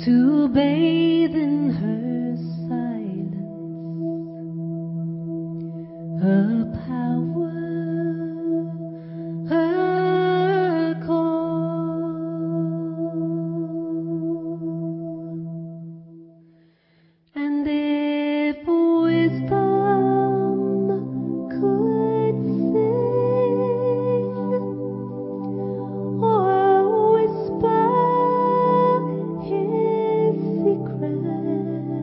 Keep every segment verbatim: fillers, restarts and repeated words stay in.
to bathe in her silence, her power, her call. And if wisdom could sing or whisper his secret,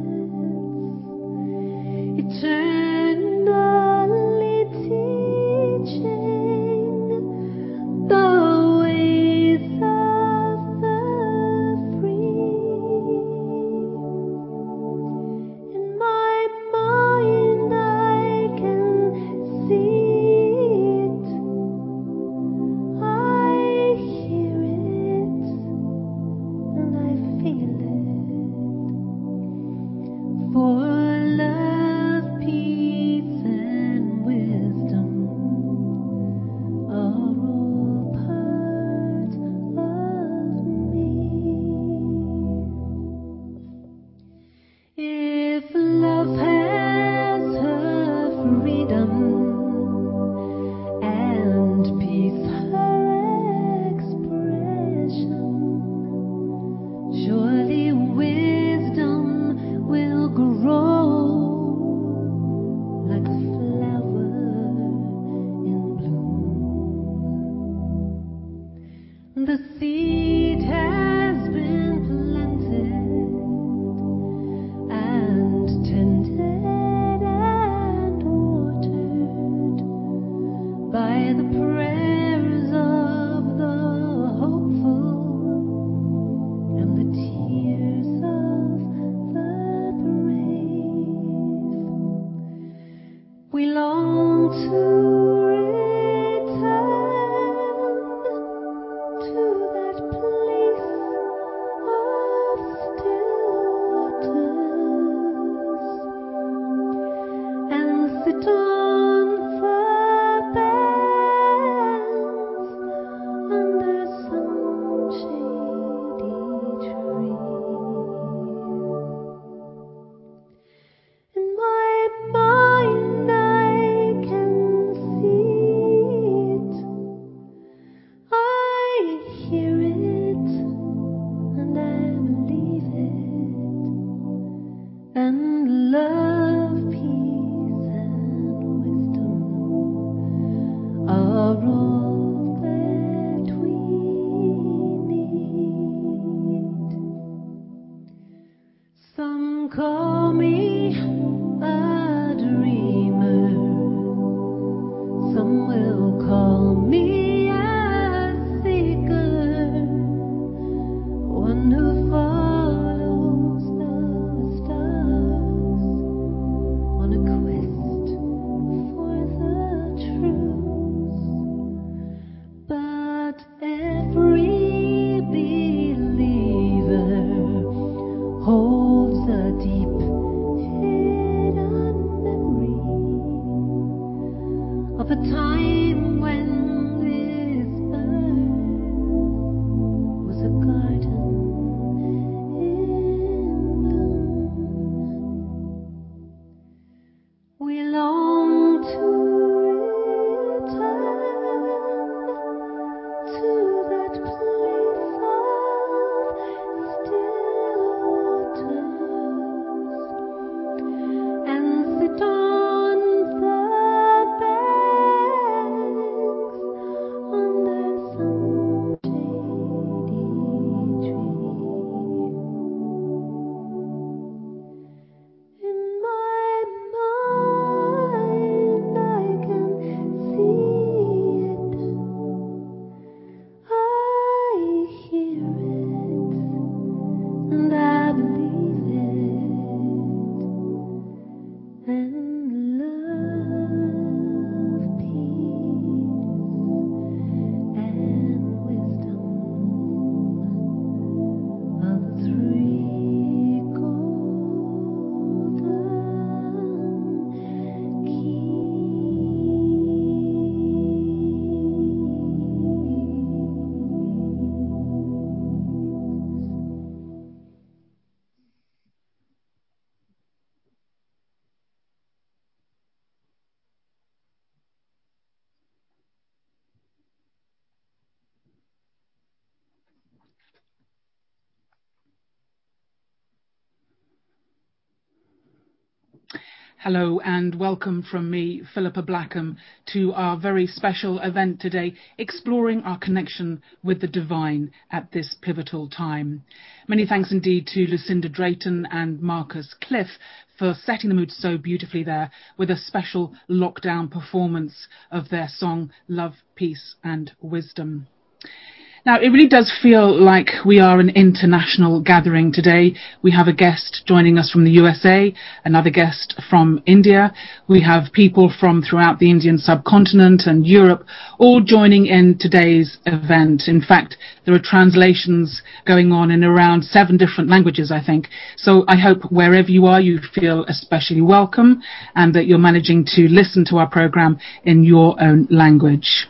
Hello and welcome from me, Philippa Blackham, to our very special event today, exploring our connection with the divine at this pivotal time. Many thanks indeed to Lucinda Drayton and Marcus Cliff for setting the mood so beautifully there with a special lockdown performance of their song Love, Peace and Wisdom. Now, it really does feel like we are an international gathering today. We have a guest joining us from the U S A, another guest from India. We have people from throughout the Indian subcontinent and Europe, all joining in today's event. In fact, there are translations going on in around seven different languages, I think. So I hope wherever you are, you feel especially welcome and that you're managing to listen to our program in your own language.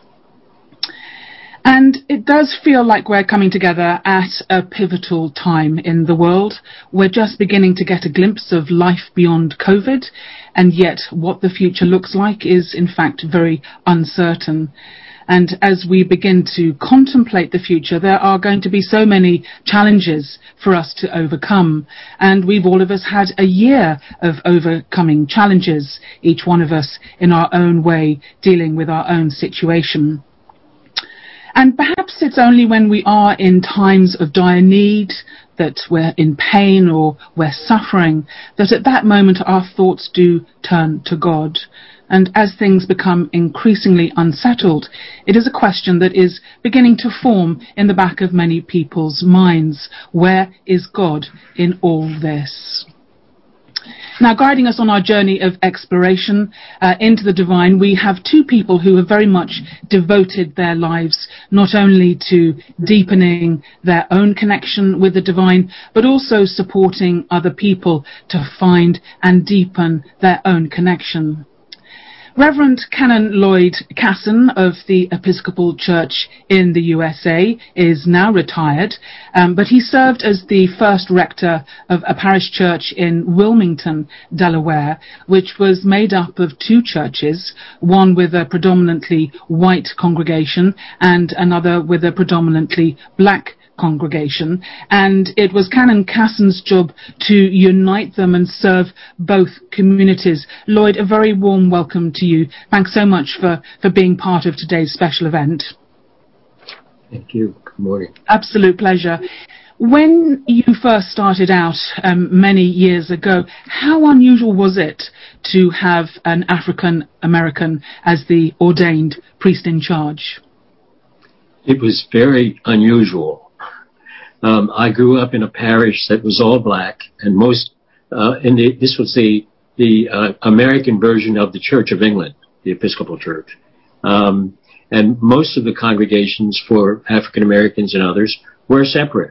And it does feel like we're coming together at a pivotal time in the world. We're just beginning to get a glimpse of life beyond COVID, and yet what the future looks like is in fact very uncertain. And as we begin to contemplate the future, there are going to be so many challenges for us to overcome. And we've all of us had a year of overcoming challenges, each one of us in our own way, dealing with our own situation. And perhaps it's only when we are in times of dire need, that we're in pain or we're suffering, that at that moment our thoughts do turn to God. And as things become increasingly unsettled, it is a question that is beginning to form in the back of many people's minds. Where is God in all this? Now, guiding us on our journey of exploration uh, into the divine, we have two people who have very much devoted their lives not only to deepening their own connection with the divine, but also supporting other people to find and deepen their own connection. Reverend Canon Lloyd Casson of the Episcopal Church in the U S A is now retired, um, but he served as the first rector of a parish church in Wilmington, Delaware, which was made up of two churches, one with a predominantly white congregation and another with a predominantly black congregation, and it was Canon Casson's job to unite them and serve both communities. Lloyd, a very warm welcome to you. Thanks so much for, for being part of today's special event. Thank you. Good morning. Absolute pleasure. When you first started out um, many years ago, how unusual was it to have an African American as the ordained priest in charge? It was very unusual. Um, I grew up in a parish that was all black, and most, uh, in the, this was the, the, uh, American version of the Church of England, the Episcopal Church. Um, and most of the congregations for African Americans and others were separate.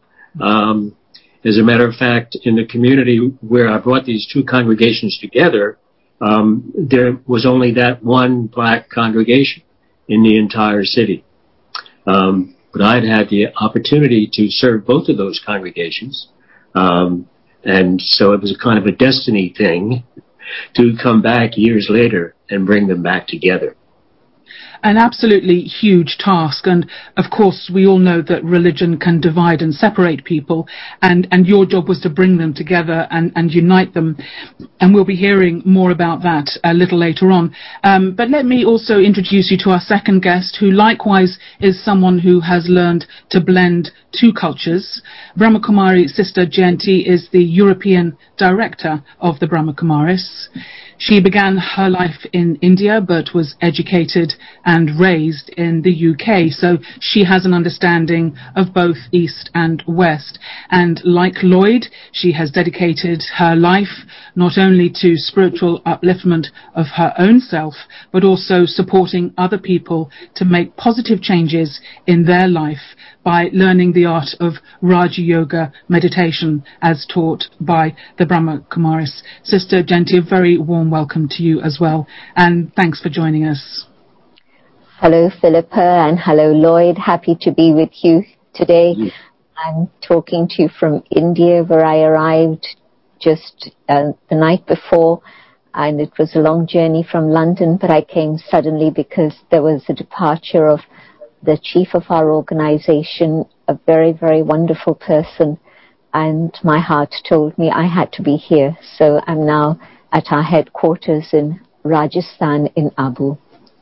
Um, as a matter of fact, in the community where I brought these two congregations together, um, there was only that one black congregation in the entire city. Um, But I'd had the opportunity to serve both of those congregations. Um, and so it was a kind of a destiny thing to come back years later and bring them back together. An absolutely huge task, and of course we all know that religion can divide and separate people, and, and your job was to bring them together and, and unite them, and we'll be hearing more about that a little later on. Um, but let me also introduce you to our second guest, who likewise is someone who has learned to blend two cultures. Brahmakumari Sister Jayanti is the European Director of the Brahmakumaris. She began her life in India but was educated and raised in the U K, so she has an understanding of both East and West. And like Lloyd, she has dedicated her life not only to spiritual upliftment of her own self, but also supporting other people to make positive changes in their life by learning the art of Raja Yoga meditation as taught by the Brahma Kumaris. Sister Jayanti, a very warm welcome to you as well, and thanks for joining us. Hello Philippa, and hello Lloyd. Happy to be with you today. Yeah. I'm talking to you from India, where I arrived just uh, the night before, and it was a long journey from London, but I came suddenly because there was a departure of the chief of our organization, a very, very wonderful person, and my heart told me I had to be here. So I'm now at our headquarters in Rajasthan in Abu.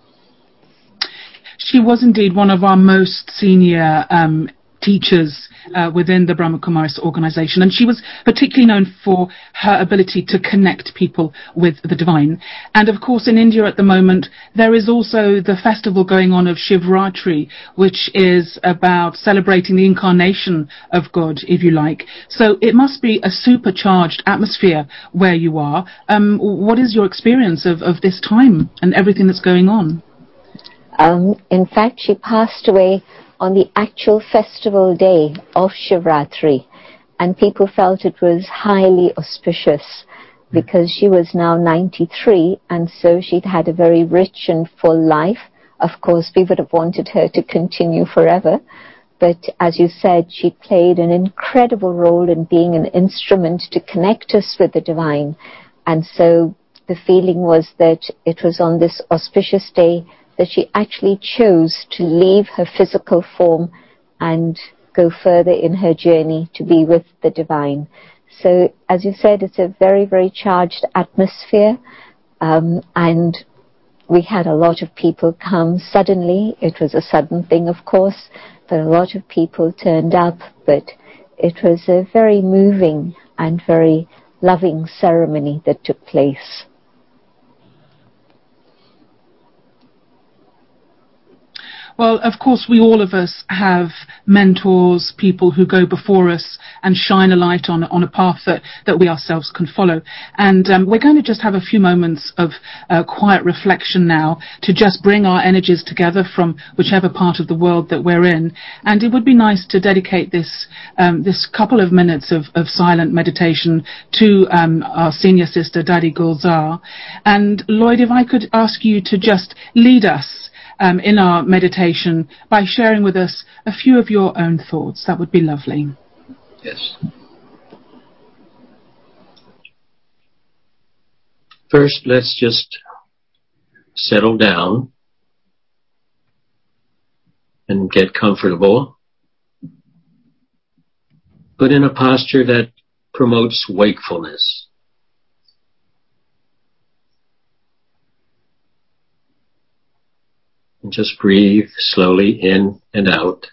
She was indeed one of our most senior um, teachers uh, within the Brahma Kumaris organization, and she was particularly known for her ability to connect people with the divine. And of course, in India at the moment, there is also the festival going on of Shivratri, which is about celebrating the incarnation of God, if you like. So it must be a supercharged atmosphere where you are. Um, what is your experience of, of this time and everything that's going on? Um, in fact, she passed away on the actual festival day of Shivratri, and people felt it was highly auspicious because she was now ninety-three, and so she'd had a very rich and full life. Of course, we would have wanted her to continue forever, but as you said, she played an incredible role in being an instrument to connect us with the divine, and so the feeling was that it was on this auspicious day that she actually chose to leave her physical form and go further in her journey to be with the divine. So, as you said, it's a very, very charged atmosphere, um, and we had a lot of people come suddenly. It was a sudden thing, of course, but a lot of people turned up, but it was a very moving and very loving ceremony that took place. Well, of course, we all of us have mentors, people who go before us and shine a light on, on a path that, that we ourselves can follow. And um, we're going to just have a few moments of uh, quiet reflection now to just bring our energies together from whichever part of the world that we're in. And it would be nice to dedicate this um, this couple of minutes of, of silent meditation to um, our senior sister, Dadi Gulzar. And Lloyd, if I could ask you to just lead us Um, in our meditation by sharing with us a few of your own thoughts. That would be lovely. Yes. First, let's just settle down and get comfortable. Put in a posture that promotes wakefulness. And just breathe slowly in and out.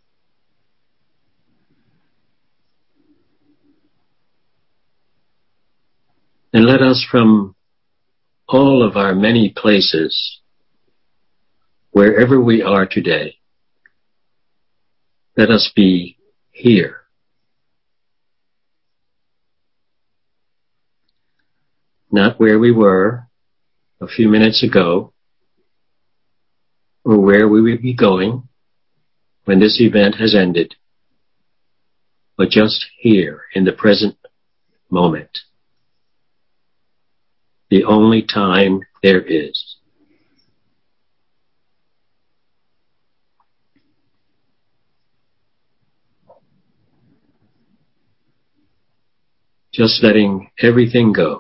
And let us, from all of our many places, wherever we are today, let us be here. Not where we were a few minutes ago, or where we would be going when this event has ended, but just here in the present moment, the only time there is. Just letting everything go.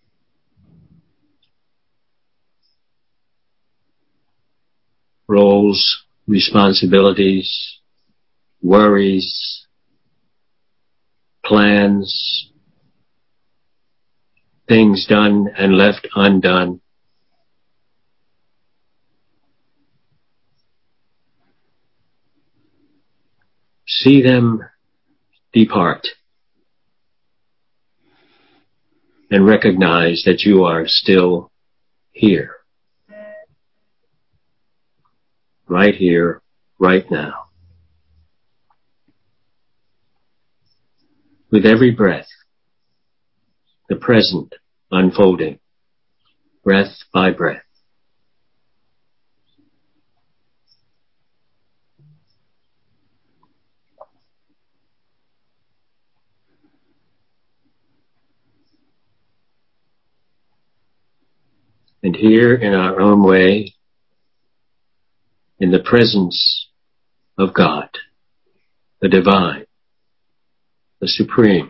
Roles, responsibilities, worries, plans, things done and left undone. See them depart and recognize that you are still here. Right here, right now. With every breath, the present unfolding, breath by breath. And here in our own way, in the presence of God, the divine, the supreme,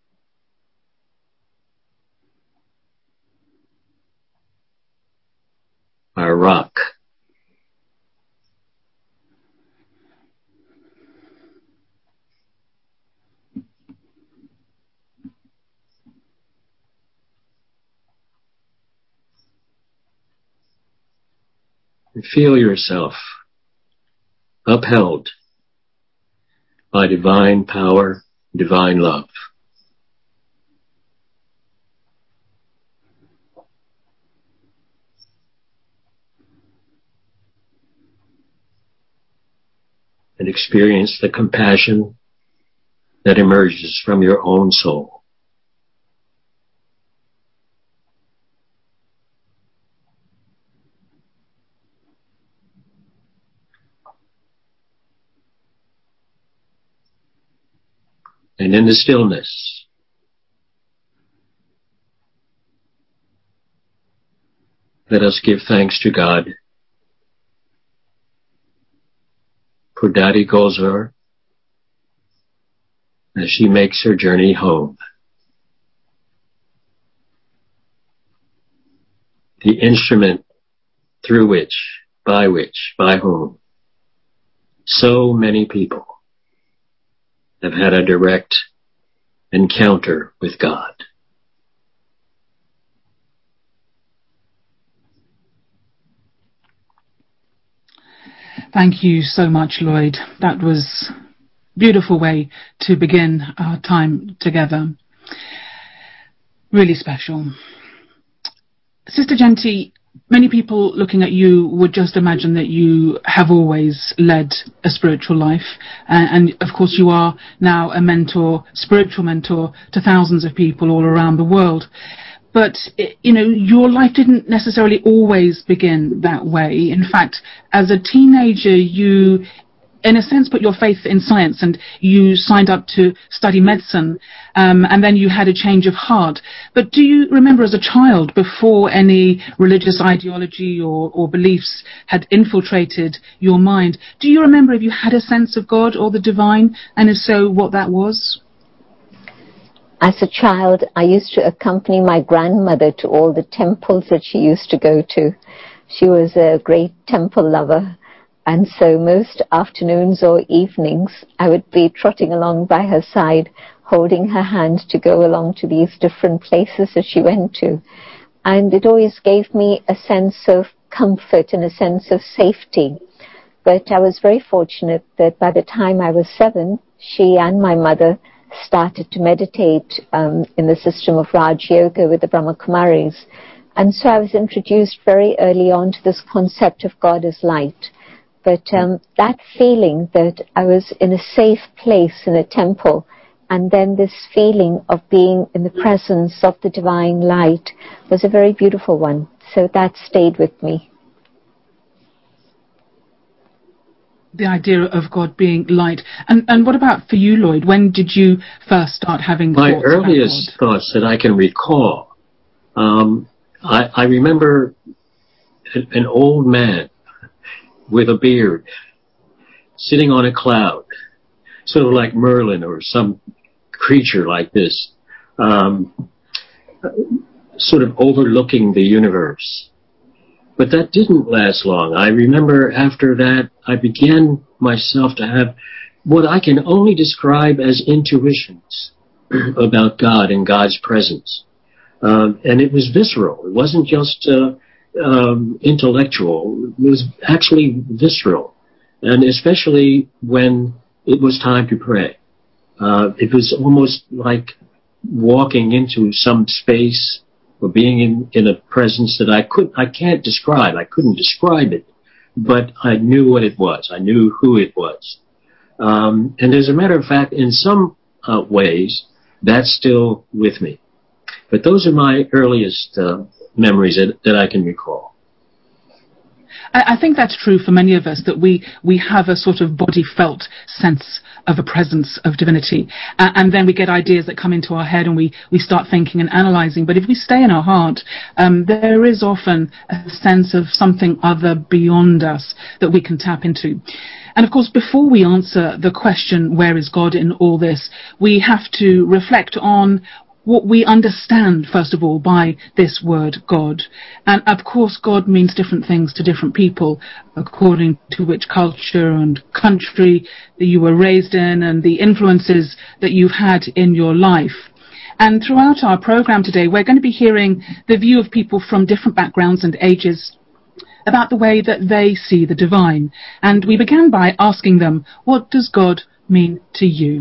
our rock, and feel yourself upheld by divine power, divine love. And experience the compassion that emerges from your own soul. And in the stillness, let us give thanks to God for Dadi Gulzar as she makes her journey home. The instrument through which, by which, by whom so many people have had a direct encounter with God. Thank you so much, Lloyd. That was a beautiful way to begin our time together. Really special. Sister Genti, many people looking at you would just imagine that you have always led a spiritual life. And, and of course you are now a mentor, spiritual mentor to thousands of people all around the world. But, you know, your life didn't necessarily always begin that way. In fact, as a teenager, you, in a sense, put your faith in science and you signed up to study medicine, um, and then you had a change of heart. But do you remember as a child, before any religious ideology or, or beliefs had infiltrated your mind, do you remember if you had a sense of God or the divine, and if so, what that was? As a child, I used to accompany my grandmother to all the temples that she used to go to. She was a great temple lover. And so most afternoons or evenings, I would be trotting along by her side, holding her hand to go along to these different places that she went to. And it always gave me a sense of comfort and a sense of safety. But I was very fortunate that by the time I was seven, she and my mother started to meditate um, in the system of Raj Yoga with the Brahma Kumaris. And so I was introduced very early on to this concept of God as light. But um, that feeling that I was in a safe place in a temple, and then this feeling of being in the presence of the divine light was a very beautiful one. So that stayed with me. The idea of God being light. And and what about for you, Lloyd? When did you first start having My thoughts earliest about God? thoughts that I can recall, um, I, I remember an old man with a beard sitting on a cloud, sort of like Merlin or some creature like this, um, sort of overlooking the universe. But that didn't last long. I remember after that, I began myself to have what I can only describe as intuitions about God and God's presence. Um, and it was visceral. It wasn't just uh, um, intellectual. It was actually visceral. And especially when it was time to pray. Uh, it was almost like walking into some space or being in, in a presence that I could, I can't describe. I couldn't describe it, but I knew what it was. I knew who it was. Um, and as a matter of fact, in some uh, ways, that's still with me. But those are my earliest uh, memories that, that I can recall. I think that's true for many of us, that we, we have a sort of body-felt sense of a presence of divinity. Uh, and then we get ideas that come into our head and we, we start thinking and analysing. But if we stay in our heart, um, there is often a sense of something other beyond us that we can tap into. And of course, before we answer the question, where is God in all this, we have to reflect on what we understand, first of all, by this word God. And of course, God means different things to different people, according to which culture and country that you were raised in and the influences that you've had in your life. And throughout our program today, we're going to be hearing the view of people from different backgrounds and ages about the way that they see the divine. And we began by asking them, what does God mean to you?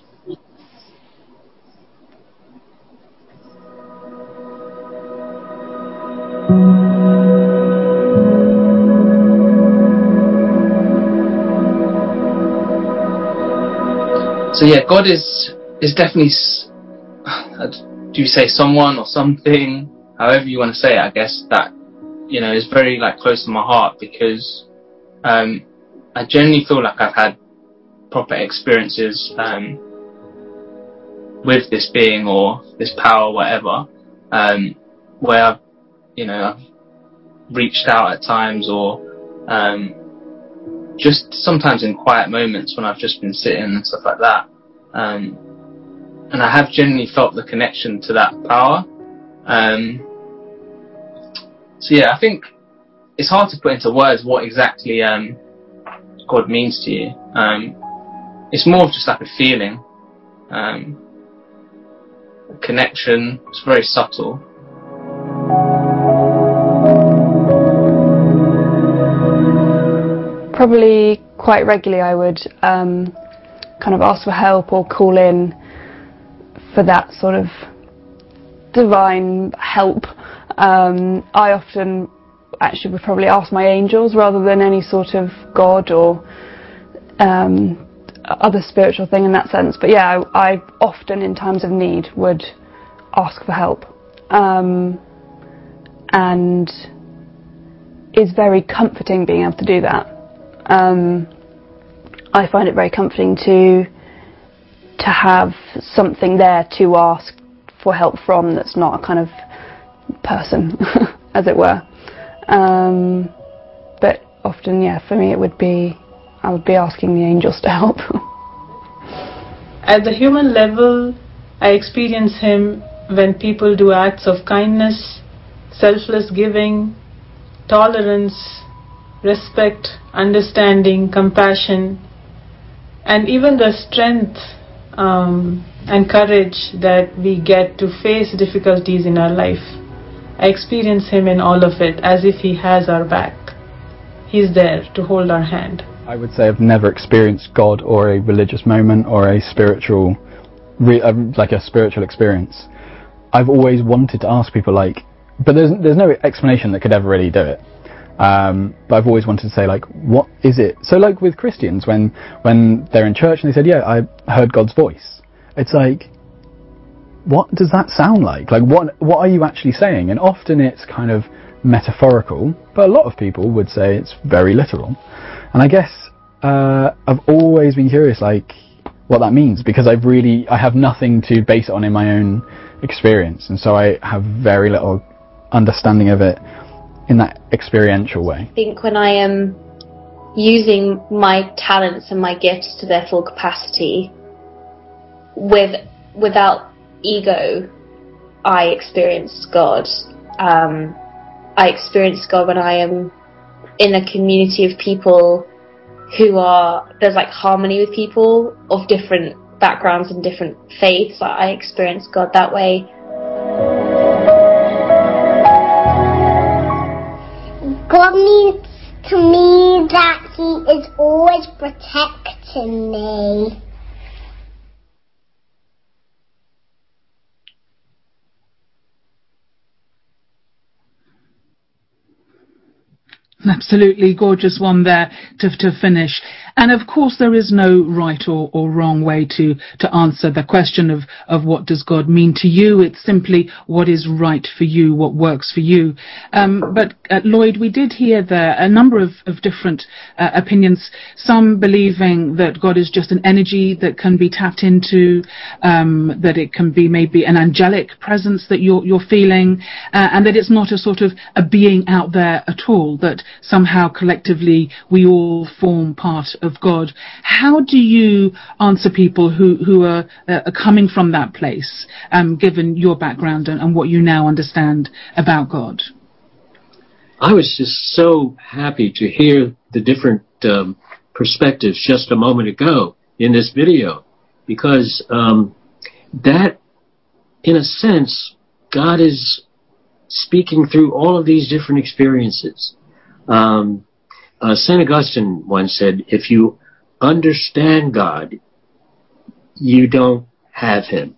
So yeah, God is is definitely, do you say someone or something, however you want to say it, I guess, that, you know, is very like close to my heart, because um, I genuinely feel like I've had proper experiences um, with this being or this power or whatever, um, where I've, you know, I've reached out at times, or um, just sometimes in quiet moments when I've just been sitting and stuff like that. Um, and I have genuinely felt the connection to that power. Um, so yeah, I think it's hard to put into words what exactly um, God means to you. Um, it's more of just like a feeling, um, a connection. It's very subtle. Probably quite regularly I would um, kind of ask for help or call in for that sort of divine help. Um, I often actually would probably ask my angels rather than any sort of God or um, other spiritual thing in that sense. But yeah, I, I often in times of need would ask for help. Um, and it's very comforting being able to do that. Um, I find it very comforting to to have something there to ask for help from that's not a kind of person, as it were. Um, but often, yeah, for me it would be, I would be asking the angels to help. At the human level, I experience Him when people do acts of kindness, selfless giving, tolerance, respect, understanding, compassion, and even the strength um, and courage that we get to face difficulties in our life. I experience Him in all of it, as if He has our back. He's there to hold our hand. I would say I've never experienced God or a religious moment or a spiritual, like a spiritual experience. I've always wanted to ask people, like, but there's there's no explanation that could ever really do it. Um, but I've always wanted to say, like, what is it? So, like with Christians, when when they're in church and they said, yeah, I heard God's voice. It's like, what does that sound like? Like, what what are you actually saying? And often it's kind of metaphorical, but a lot of people would say it's very literal. And I guess uh, I've always been curious, like, what that means, because I've really I have nothing to base it on in my own experience, and so I have very little understanding of it in that experiential way. I think when I am using my talents and my gifts to their full capacity, with without ego, I experience God. Um, I experience God when I am in a community of people who are, there's like harmony with people of different backgrounds and different faiths. I experience God that way. God means to me that He is always protecting me. Absolutely gorgeous one there to, to finish. And of course there is no right or, or wrong way to, to answer the question of, of what does God mean to you. It's simply what is right for you, what works for you. Um, but uh, Lloyd, we did hear there a number of, of different uh, opinions, some believing that God is just an energy that can be tapped into, um, that it can be maybe an angelic presence that you're, you're feeling, uh, and that it's not a sort of a being out there at all, that somehow collectively we all form part of God. How do you answer people who, who are, uh, are coming from that place, um, given your background and, and what you now understand about God? I was just so happy to hear the different um, perspectives just a moment ago in this video, because um, that, in a sense, God is speaking through all of these different experiences. Um, uh, Saint Augustine once said, if you understand God, you don't have him.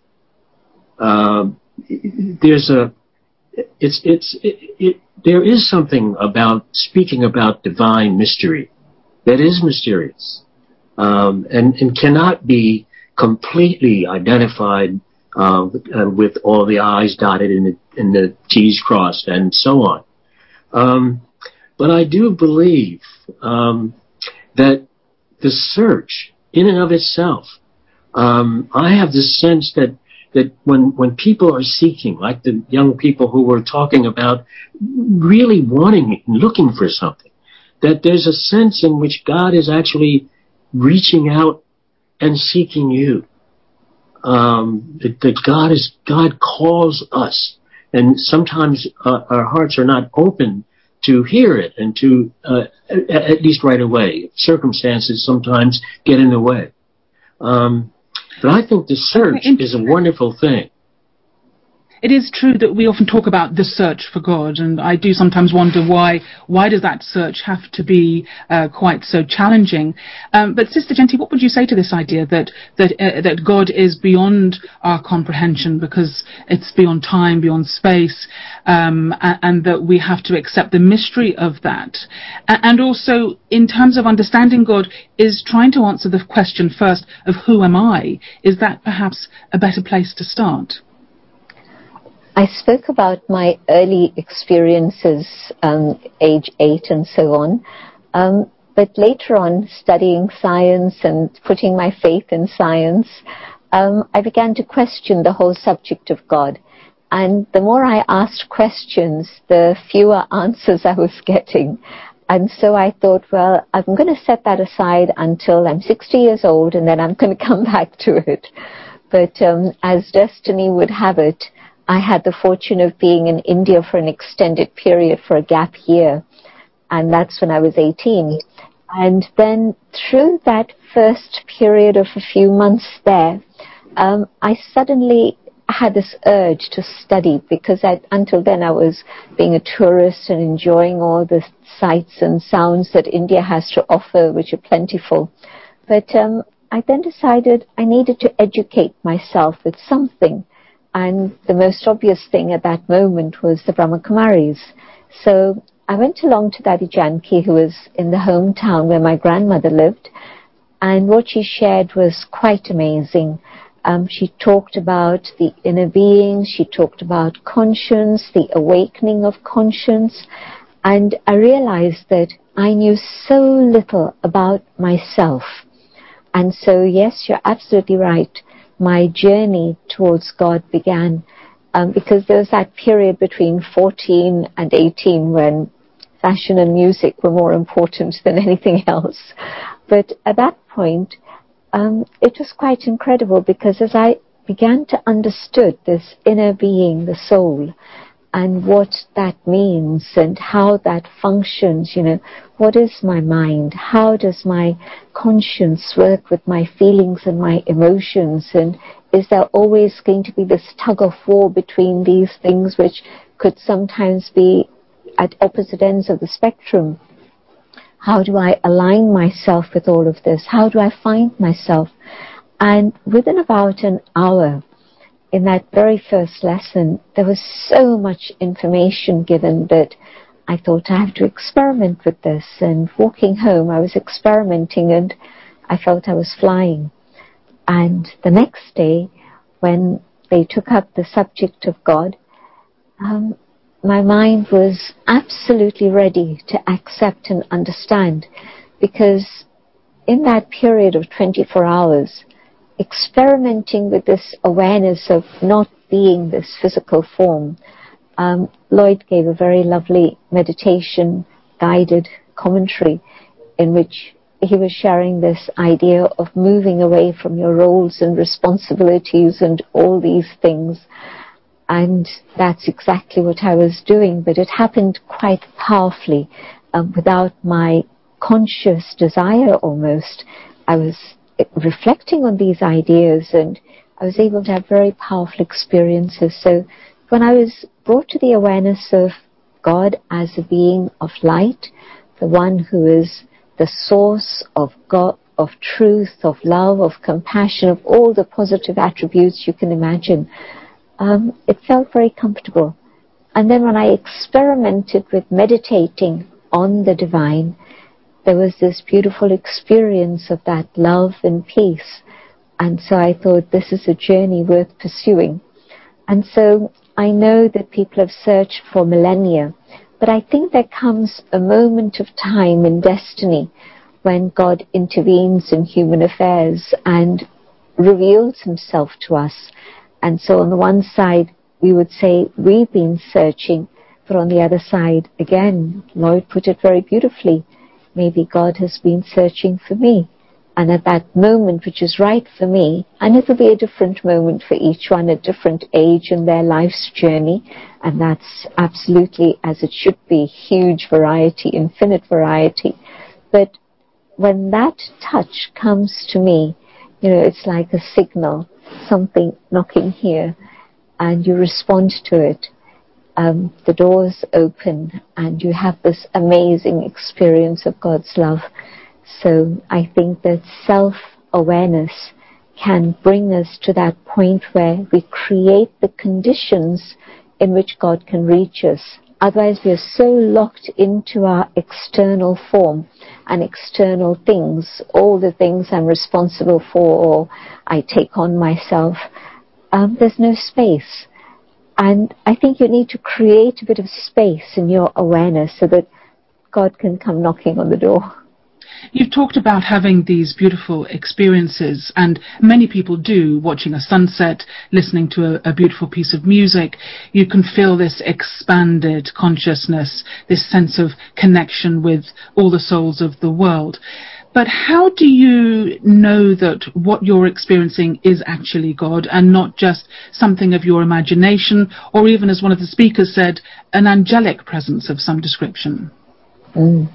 Um, there's a, it's, it's, it, it, there is something about speaking about divine mystery that is mysterious, um, and, and cannot be completely identified uh, with all the I's dotted and the, and the T's crossed and so on. Um, but I do believe um, that the search in and of itself, um, I have this sense that that when, when people are seeking, like the young people who were talking about really wanting and looking for something, that there's a sense in which God is actually reaching out and seeking you. Um, that, that God is, God calls us, and sometimes uh, our hearts are not open to hear it and to, uh, at, at least right away. Circumstances sometimes get in the way. Um, But I think the search is a wonderful thing. It is true that we often talk about the search for God, and I do sometimes wonder why why does that search have to be uh, quite so challenging. Um, but Sister Genty, what would you say to this idea that that uh, that God is beyond our comprehension because it's beyond time, beyond space, um, and, and that we have to accept the mystery of that? And also, in terms of understanding God, is trying to answer the question first of who am I? Is that perhaps a better place to start? I spoke about my early experiences, um, age eight and so on. Um, but later on, studying science and putting my faith in science, um, I began to question the whole subject of God. And the more I asked questions, the fewer answers I was getting. And so I thought, well, I'm going to set that aside until I'm sixty years old, and then I'm going to come back to it. But um, as destiny would have it, I had the fortune of being in India for an extended period for a gap year, and that's when I was eighteen. And then through that first period of a few months there, um, I suddenly had this urge to study, because I, until then I was being a tourist and enjoying all the sights and sounds that India has to offer, which are plentiful. But um, I then decided I needed to educate myself with something. And the most obvious thing at that moment was the Brahma Kumaris. So I went along to Dadi Janki, who was in the hometown where my grandmother lived, and what she shared was quite amazing. Um, she talked about the inner being, she talked about conscience, the awakening of conscience, and I realized that I knew so little about myself. And so, yes, you're absolutely right. My journey towards God began um, because there was that period between fourteen and eighteen when fashion and music were more important than anything else. But at that point, um, it was quite incredible, because as I began to understand this inner being, the soul, and what that means and how that functions, you know, what is my mind? How does my conscience work with my feelings and my emotions? And is there always going to be this tug of war between these things, which could sometimes be at opposite ends of the spectrum? How do I align myself with all of this? How do I find myself? And within about an hour, in that very first lesson, there was so much information given that I thought I have to experiment with this. And walking home, I was experimenting, and I felt I was flying. And the next day, when they took up the subject of God, um, my mind was absolutely ready to accept and understand, because in that period of twenty-four hours, experimenting with this awareness of not being this physical form, um, Lloyd gave a very lovely meditation guided commentary in which he was sharing this idea of moving away from your roles and responsibilities and all these things. And that's exactly what I was doing, but it happened quite powerfully, um, without my conscious desire almost. I was reflecting on these ideas, and I was able to have very powerful experiences. So when I was brought to the awareness of God as a being of light, the one who is the source of God, of truth, of love, of compassion, of all the positive attributes you can imagine, um, it felt very comfortable. And then when I experimented with meditating on the divine, there was this beautiful experience of that love and peace. And so I thought, this is a journey worth pursuing. And so I know that people have searched for millennia, but I think there comes a moment of time in destiny when God intervenes in human affairs and reveals himself to us. And so on the one side, we would say we've been searching, but on the other side, again, Lloyd put it very beautifully, maybe God has been searching for me. And at that moment which is right for me, and it'll be a different moment for each one at different age in their life's journey, and that's absolutely as it should be, huge variety, infinite variety. But when that touch comes to me, you know, it's like a signal, something knocking here, and you respond to it. Um, the doors open, and you have this amazing experience of God's love. So I think that self-awareness can bring us to that point where we create the conditions in which God can reach us. Otherwise, we are so locked into our external form and external things, all the things I'm responsible for or I take on myself. Um, there's no space. And I think you need to create a bit of space in your awareness so that God can come knocking on the door. You've talked about having these beautiful experiences, and many people do, watching a sunset, listening to a, a beautiful piece of music. You can feel this expanded consciousness, this sense of connection with all the souls of the world. But how do you know that what you're experiencing is actually God and not just something of your imagination, or even, as one of the speakers said, an angelic presence of some description? Mm.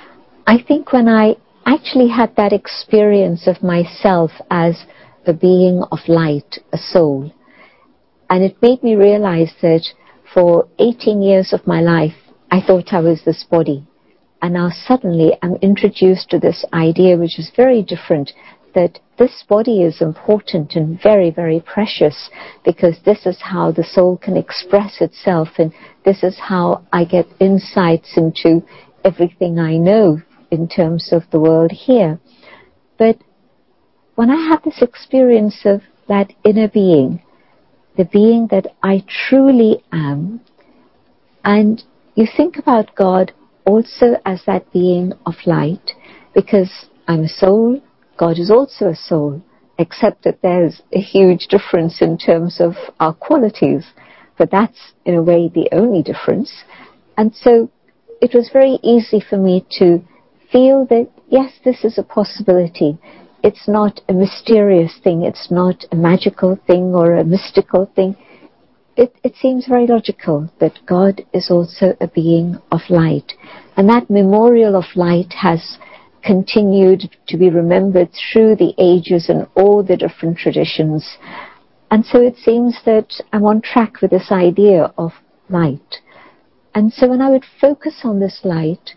I think when I actually had that experience of myself as a being of light, a soul, and it made me realize that for eighteen years of my life, I thought I was this body. And now suddenly I'm introduced to this idea which is very different, that this body is important and very, very precious, because this is how the soul can express itself, and this is how I get insights into everything I know in terms of the world here. But when I have this experience of that inner being, the being that I truly am, and you think about God also as that being of light, because I'm a soul, God is also a soul, except that there's a huge difference in terms of our qualities, but that's in a way the only difference. And so it was very easy for me to feel that, yes, this is a possibility. It's not a mysterious thing. It's not a magical thing or a mystical thing. It, it seems very logical that God is also a being of light. And that memorial of light has continued to be remembered through the ages and all the different traditions. And so it seems that I'm on track with this idea of light. And so when I would focus on this light,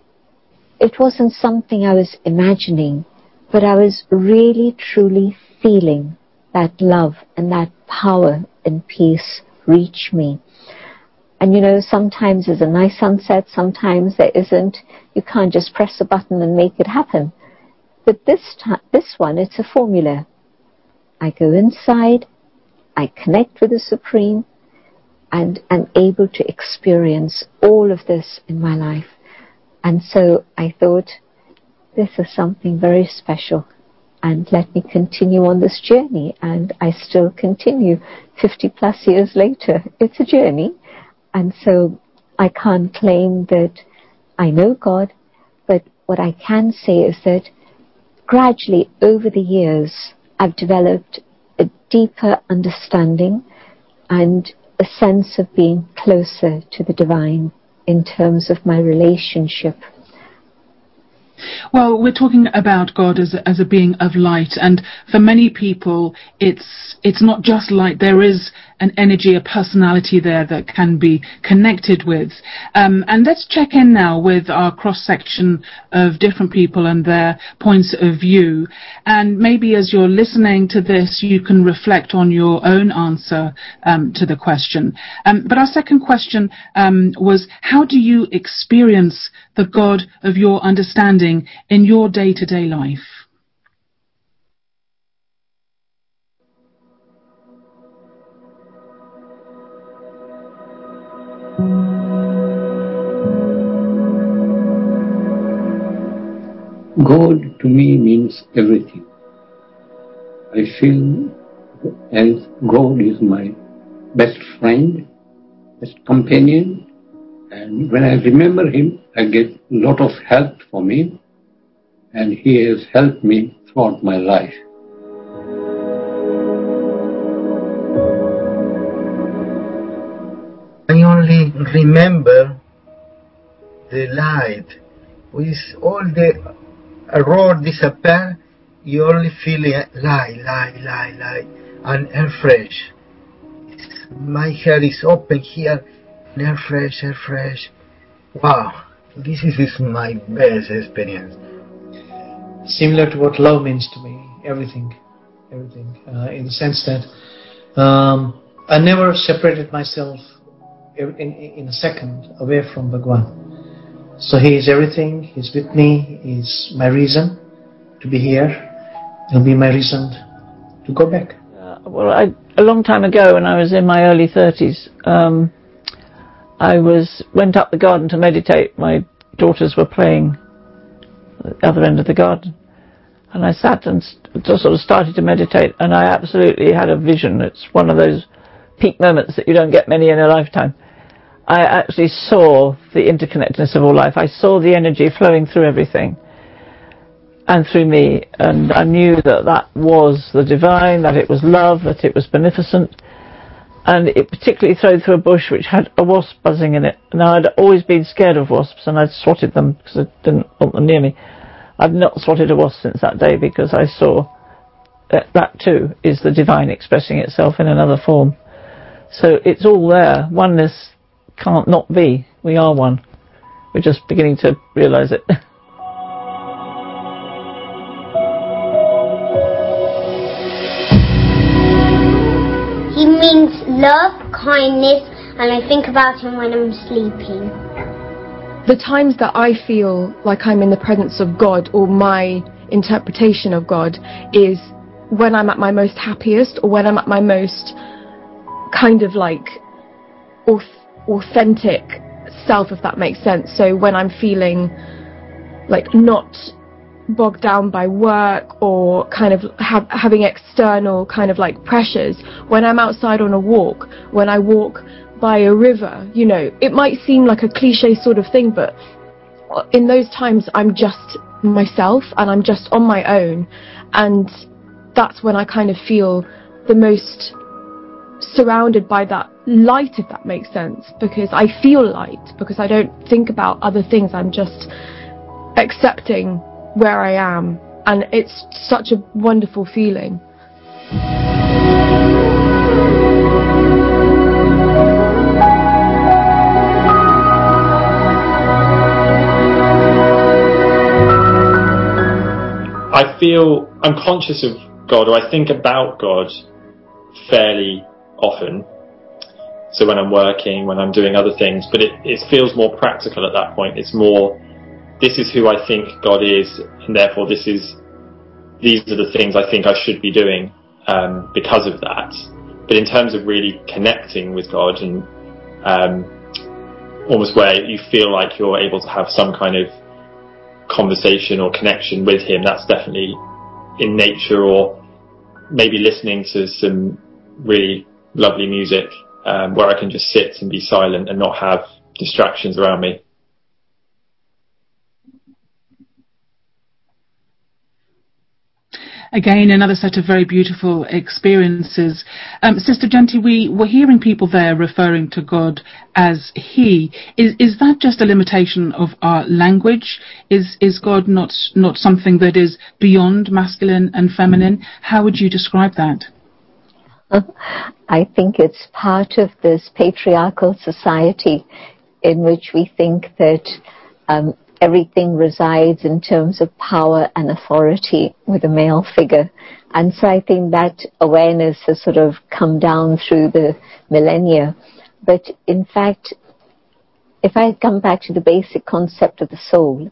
it wasn't something I was imagining, but I was really, truly feeling that love and that power and peace reach me. And you know, sometimes there's a nice sunset, sometimes there isn't. You can't just press a button and make it happen. But this time, this one, it's a formula. I go inside, I connect with the Supreme, and am able to experience all of this in my life. And so I thought, this is something very special, and let me continue on this journey. And I still continue fifty plus years later. It's a journey. And so I can't claim that I know God, but what I can say is that gradually over the years, I've developed a deeper understanding and a sense of being closer to the divine in terms of my relationship. Well, we're talking about God as a, as a being of light, and for many people, it's it's not just light. There is an energy, a personality there that can be connected with. Um, and let's check in now with our cross-section of different people and their points of view. And maybe as you're listening to this, you can reflect on your own answer um, to the question. Um, but our second question um, was, how do you experience the God of your understanding in your day-to-day life? God to me means everything. I feel as God is my best friend, best companion, and when I remember Him, I get a lot of help from Him, and He has helped me throughout my life. I only remember the light. With all the road disappear, you only feel light, light, light, light, and air fresh. My hair is open here, and air fresh, air fresh. Wow, this is, is my best experience. Similar to what love means to me, everything, everything, uh, in the sense that um, I never separated myself in, in, in a second away from Bhagwan. So He is everything, He's with me, He's my reason to be here, He'll be my reason to go back. Uh, well, I, a long time ago when I was in my early thirties, um, I was went up the garden to meditate. My daughters were playing at the other end of the garden. And I sat and st- sort of started to meditate, and I absolutely had a vision. It's one of those peak moments that you don't get many in a lifetime. I actually saw the interconnectedness of all life. I saw the energy flowing through everything and through me, and I knew that that was the divine, that it was love, that it was beneficent, and it particularly flowed through a bush which had a wasp buzzing in it. Now, I'd always been scared of wasps, and I'd swatted them because I didn't want them near me. I've not swatted a wasp since that day, because I saw that that too is the divine expressing itself in another form. So it's all there. Oneness can't not be. We are one. We're just beginning to realise it. He means love, kindness, and I think about Him when I'm sleeping. The times that I feel like I'm in the presence of God, or my interpretation of God, is when I'm at my most happiest, or when I'm at my most kind of like authentic self, if that makes sense. So when I'm feeling like not bogged down by work, or kind of ha- having external kind of like pressures, when I'm outside on a walk, when I walk by a river, you know, it might seem like a cliche sort of thing, but in those times I'm just myself and I'm just on my own, and that's when I kind of feel the most surrounded by that light, if that makes sense, because I feel light, because I don't think about other things. I'm just accepting where I am, and it's such a wonderful feeling. I feel I'm conscious of God, or I think about God fairly often. So when I'm working, when I'm doing other things, but it, it feels more practical at that point. It's more, this is who I think God is, and therefore this is, these are the things I think I should be doing um, because of that. But in terms of really connecting with God, and um, almost where you feel like you're able to have some kind of conversation or connection with Him, that's definitely in nature, or maybe listening to some really lovely music um, where I can just sit and be silent and not have distractions around me. Again, another set of very beautiful experiences. Um, Sister Genti, we were hearing people there referring to God as He. Is is that just a limitation of our language? Is is God not not something that is beyond masculine and feminine? How would you describe that? I think it's part of this patriarchal society in which we think that um, everything resides in terms of power and authority with a male figure. And so I think that awareness has sort of come down through the millennia. But in fact, if I come back to the basic concept of the soul,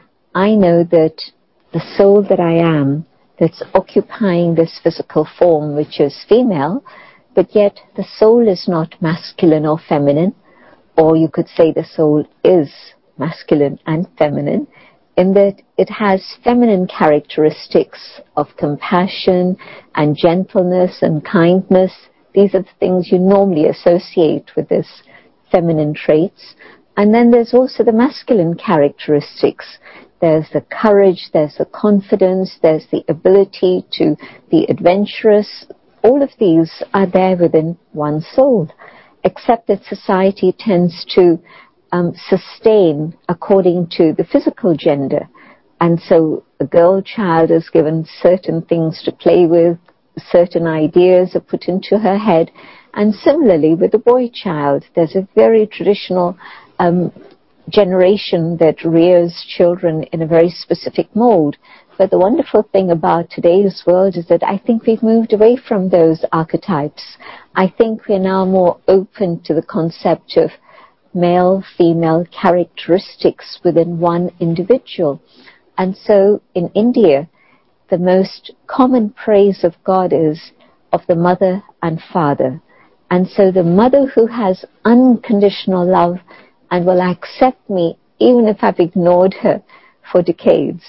I know that the soul that I am, that's occupying this physical form, which is female, but yet the soul is not masculine or feminine, or you could say the soul is masculine and feminine, in that it has feminine characteristics of compassion and gentleness and kindness. These are the things you normally associate with this feminine traits. And then there's also the masculine characteristics. There's the courage, there's the confidence, there's the ability to be adventurous. All of these are there within one soul, except that society tends to um, sustain according to the physical gender. And so a girl child is given certain things to play with, certain ideas are put into her head. And similarly with the boy child, there's a very traditional um, generation that rears children in a very specific mold. But the wonderful thing about today's world is that I think we've moved away from those archetypes. I think we're now more open to the concept of male, female characteristics within one individual. And so in India, the most common praise of God is of the mother and father. And so the mother who has unconditional love and will accept me even if I've ignored her for decades.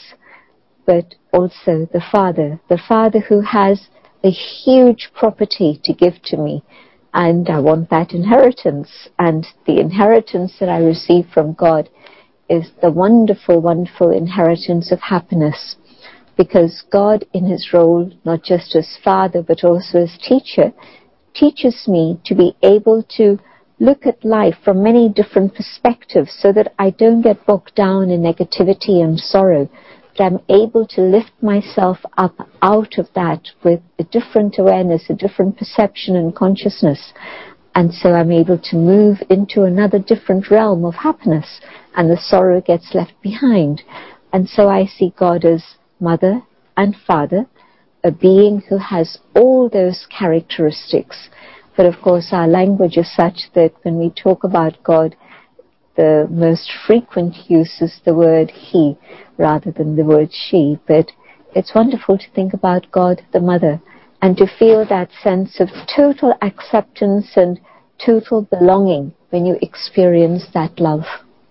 But also the father, the father who has a huge property to give to me, and I want that inheritance. And the inheritance that I receive from God is the wonderful, wonderful inheritance of happiness. Because God, in his role, not just as father, but also as teacher, teaches me to be able to look at life from many different perspectives so that I don't get bogged down in negativity and sorrow, but I'm able to lift myself up out of that with a different awareness, a different perception and consciousness. And so I'm able to move into another different realm of happiness, and the sorrow gets left behind. And so I see God as mother and father, a being who has all those characteristics. But of course our language is such that when we talk about God, the most frequent use is the word he rather than the word she. But it's wonderful to think about God the mother and to feel that sense of total acceptance and total belonging when you experience that love.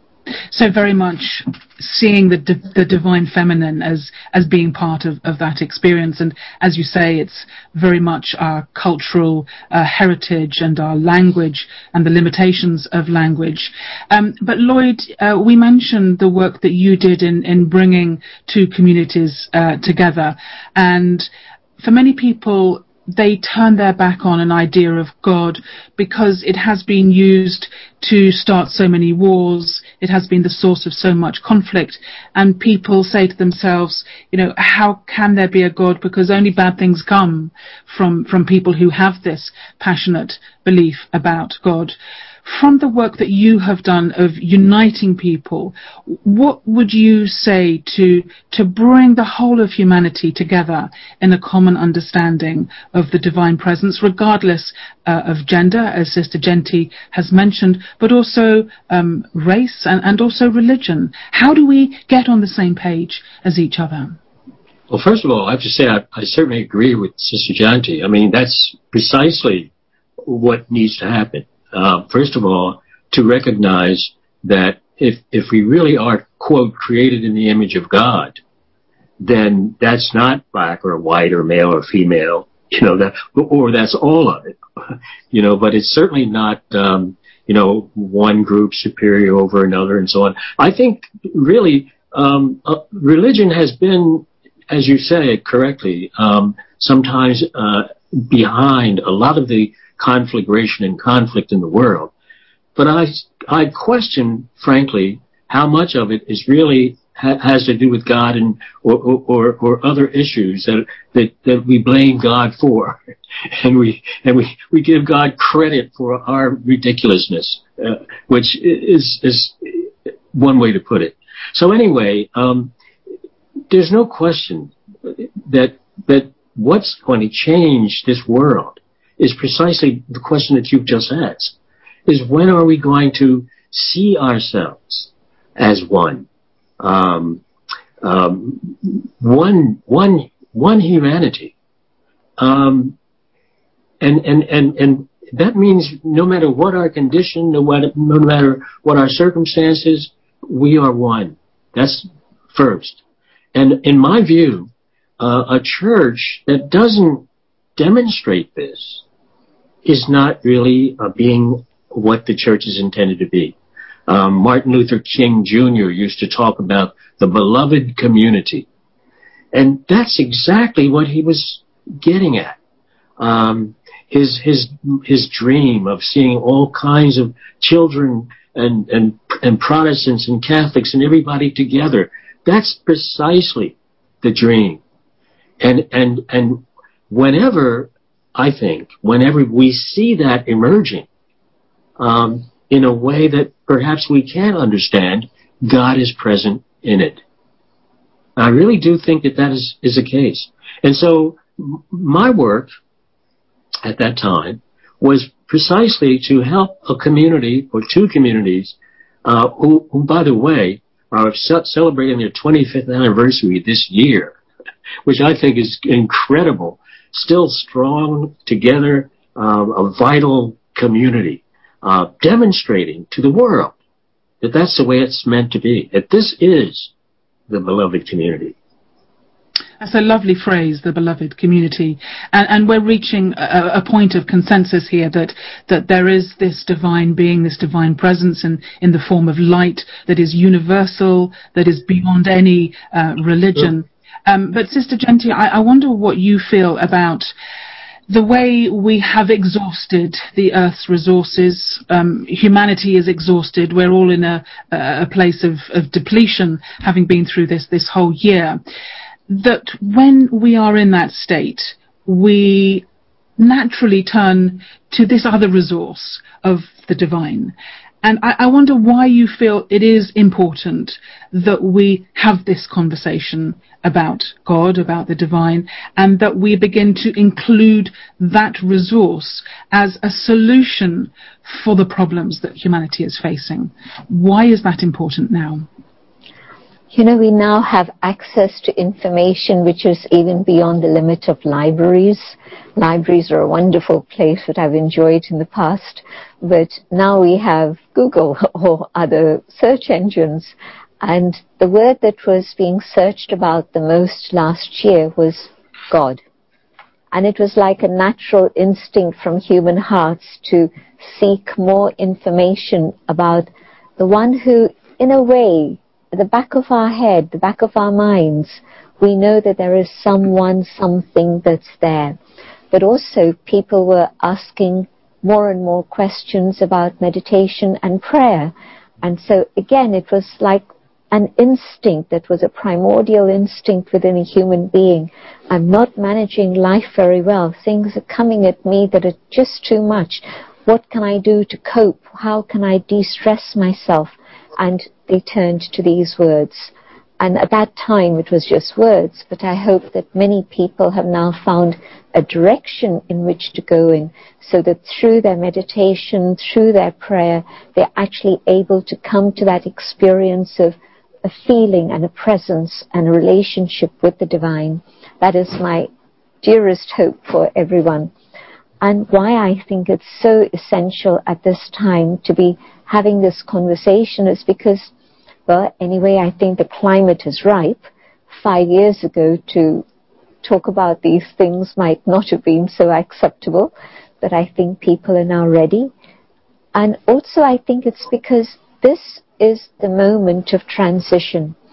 So very much seeing the di- the divine feminine as as being part of, of that experience, and as you say, it's very much our cultural uh, heritage and our language and the limitations of language. Um, but Lloyd, uh, we mentioned the work that you did in in bringing two communities uh, together, and for many people, they turn their back on an idea of God because it has been used to start so many wars. It has been the source of so much conflict. And people say to themselves, you know, how can there be a God? Because only bad things come from, from people who have this passionate belief about God. From the work that you have done of uniting people, what would you say to to bring the whole of humanity together in a common understanding of the divine presence, regardless uh, of gender, as Sister Genti has mentioned, but also um, race and, and also religion? How do we get on the same page as each other? Well, first of all, I have to say I, I certainly agree with Sister Genti. I mean, that's precisely what needs to happen. Uh, first of all, to recognize that if if we really are, quote, created in the image of God, then that's not black or white or male or female, you know, that, or that's all of it, you know, but it's certainly not, um, you know, one group superior over another and so on. I think really, um, uh, religion has been as you say it correctly, um, sometimes uh, behind a lot of the conflagration and conflict in the world. But I, I question, frankly, how much of it is really ha- has to do with God and or, or, or other issues that, that that we blame God for, and we and we, we give God credit for our ridiculousness, uh, which is is one way to put it. So anyway, um, there's no question that that what's going to change this world is precisely the question that you've just asked. Is when are we going to see ourselves as one, um, um, one, one, one humanity, um, and and and and that means no matter what our condition, no matter no matter what our circumstances, we are one. That's first. And in my view, uh, a church that doesn't demonstrate this is not really uh, being what the church is intended to be. Um, Martin Luther King Junior used to talk about the beloved community. And that's exactly what he was getting at. Um, his, his, his dream of seeing all kinds of children and, and, and Protestants and Catholics and everybody together. That's precisely the dream. And, and, and whenever, I think, whenever we see that emerging, Um, in a way that perhaps we can't understand, God is present in it. I really do think that that is, is the case. And so m- my work at that time was precisely to help a community or two communities uh, who, who, by the way, are ce- celebrating their twenty-fifth anniversary this year, which I think is incredible. Still strong together, um, a vital community. Uh, demonstrating to the world that that's the way it's meant to be, that this is the beloved community. That's a lovely phrase, the beloved community. And, and we're reaching a, a point of consensus here that, that there is this divine being, this divine presence in, in the form of light that is universal, that is beyond any uh, religion. Sure. Um, but Sister Genti, I, I wonder what you feel about the way we have exhausted the Earth's resources. Um, humanity is exhausted. We're all in a, a place of, of depletion, having been through this this whole year. That when we are in that state, we naturally turn to this other resource of the divine. And I, I wonder why you feel it is important that we have this conversation about God, about the divine, and that we begin to include that resource as a solution for the problems that humanity is facing. Why is that important now? You know, we now have access to information which is even beyond the limit of libraries. Libraries are a wonderful place that I've enjoyed in the past, but now we have Google or other search engines. And the word that was being searched about the most last year was God. And it was like a natural instinct from human hearts to seek more information about the one who, in a way, at the back of our head, the back of our minds, we know that there is someone, something that's there. But also people were asking more and more questions about meditation and prayer. And so again, it was like an instinct that was a primordial instinct within a human being. I'm not managing life very well. Things are coming at me that are just too much. What can I do to cope? How can I de-stress myself? And they turned to these words. And at that time it was just words, but I hope that many people have now found a direction in which to go in, so that through their meditation, through their prayer, they're actually able to come to that experience of a feeling and a presence and a relationship with the divine. That is my dearest hope for everyone. And why I think it's so essential at this time to be having this conversation is because, well, anyway, I think the climate is ripe. Five years ago, to talk about these things might not have been so acceptable, but I think people are now ready. And also I think it's because this is the moment of transition.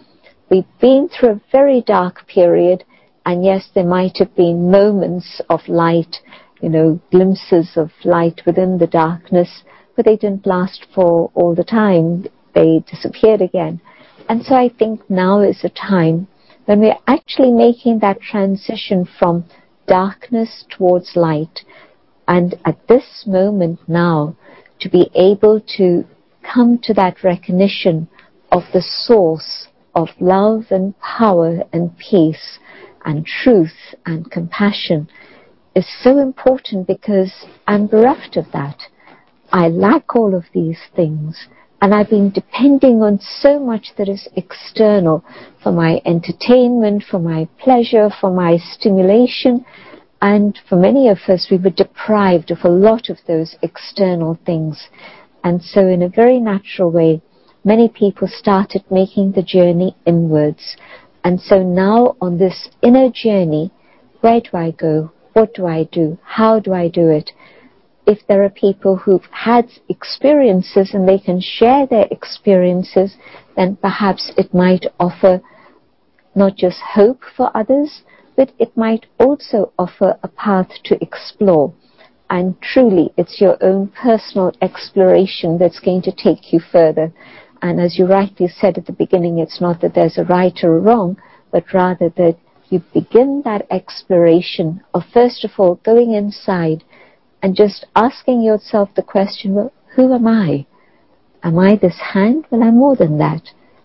we've been through a very dark period, and yes, there might have been moments of light, you know, glimpses of light within the darkness, but they didn't last for all the time. They disappeared again. And so I think now is a time when we're actually making that transition from darkness towards light. And at this moment now, to be able to come to that recognition of the source of love and power and peace and truth and compassion is so important, because I'm bereft of that. I lack all of these things, and I've been depending on so much that is external for my entertainment, for my pleasure, for my stimulation. And for many of us, we were deprived of a lot of those external things. And so in a very natural way, many people started making the journey inwards. And so now on this inner journey, where do I go? What do I do? How do I do it? If there are people who've had experiences and they can share their experiences, then perhaps it might offer not just hope for others, but it might also offer a path to explore. And truly, it's your own personal exploration that's going to take you further. And as you rightly said at the beginning, it's not that there's a right or a wrong, but rather that you begin that exploration of, first of all, going inside and just asking yourself the question, well, who am I? Am I this hand? Well, I'm more than that.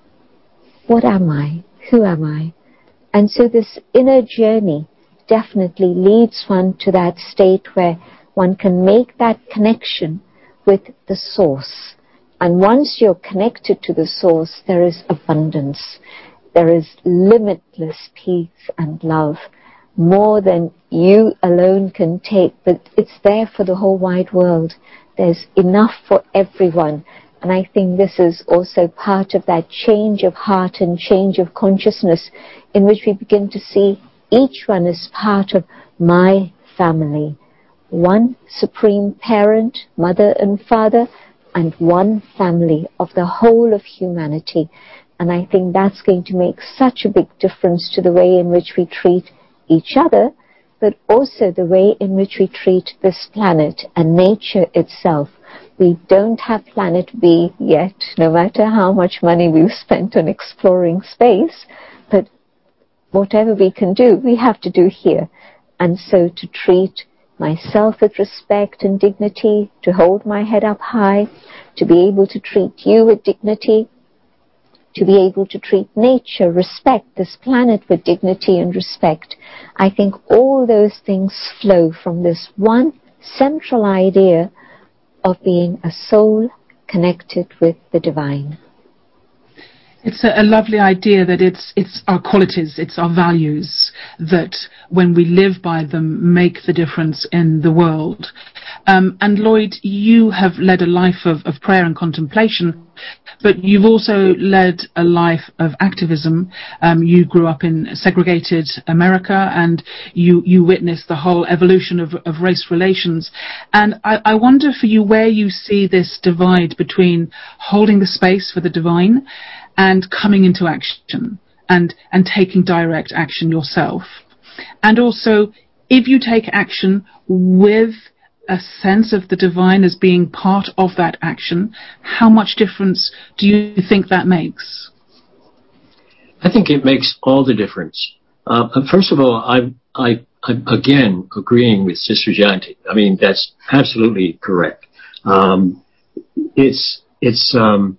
What am I? Who am I? And so this inner journey definitely leads one to that state where one can make that connection with the source. And once you're connected to the source, there is abundance. There is limitless peace and love, more than you alone can take, but it's there for the whole wide world. There's enough for everyone. And I think this is also part of that change of heart and change of consciousness, in which we begin to see each one as part of my family. One supreme parent, mother and father, and one family of the whole of humanity. And I think that's going to make such a big difference to the way in which we treat each other, but also the way in which we treat this planet and nature itself. We don't have planet B yet, no matter how much money we've spent on exploring space, but whatever we can do, we have to do here. And so to treat myself with respect and dignity, to hold my head up high, to be able to treat you with dignity, to be able to treat nature, respect this planet with dignity and respect. I think all those things flow from this one central idea of being a soul connected with the divine. It's a, a lovely idea that it's it's our qualities, it's our values that, when we live by them, make the difference in the world. Um, and Lloyd, you have led a life of, of prayer and contemplation, but you've also led a life of activism. Um, you grew up in segregated America, and you, you witnessed the whole evolution of, of race relations. And I, I wonder for you where you see this divide between holding the space for the divine and coming into action and, and taking direct action yourself. And also, if you take action with a sense of the divine as being part of that action, how much difference do you think that makes? I think it makes all the difference. Uh, first of all, I, I, I'm again agreeing with Sister Jayanti. I mean, that's absolutely correct. Um, it's it's um,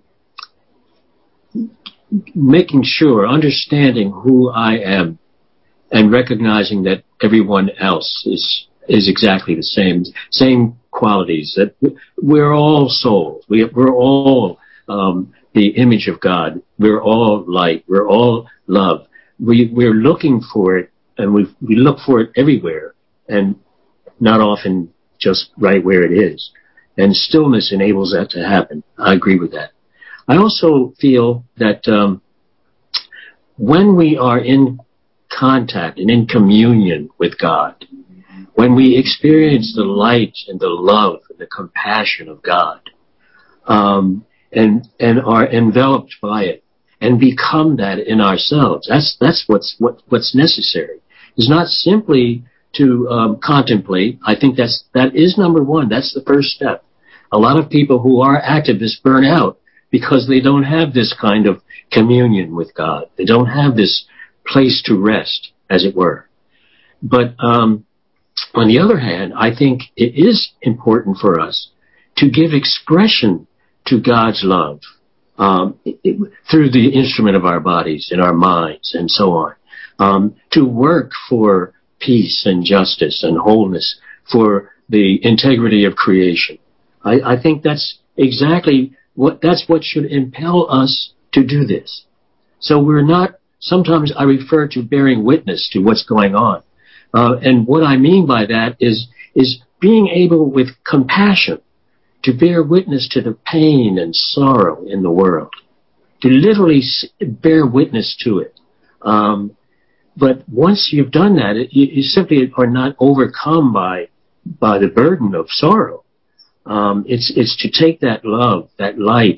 making sure, understanding who I am, and recognizing that everyone else is is exactly the same, same qualities, that we're all souls. We, we're all um, the image of God. We're all light. We're all love. We, we're looking for it, and we we look for it everywhere, and not often just right where it is. And stillness enables that to happen. I agree with that. I also feel that um, when we are in contact and in communion with God, when we experience the light and the love and the compassion of God, um, and and are enveloped by it, and become that in ourselves. That's that's what's what, what's necessary. It's not simply to um, contemplate. I think that's that is number one. That's the first step. A lot of people who are activists burn out because they don't have this kind of communion with God. They don't have this place to rest, as it were. But um, on the other hand, I think it is important for us to give expression to God's love um, it, it, through the instrument of our bodies and our minds and so on, um, to work for peace and justice and wholeness, for the integrity of creation. I, I think that's exactly what, that's what should impel us to do this. So we're not, sometimes I refer to bearing witness to what's going on. Uh, and what I mean by that is, is being able with compassion to bear witness to the pain and sorrow in the world, to literally bear witness to it. Um, but once you've done that, it, you, you simply are not overcome by, by the burden of sorrow. Um, it's, it's to take that love, that light,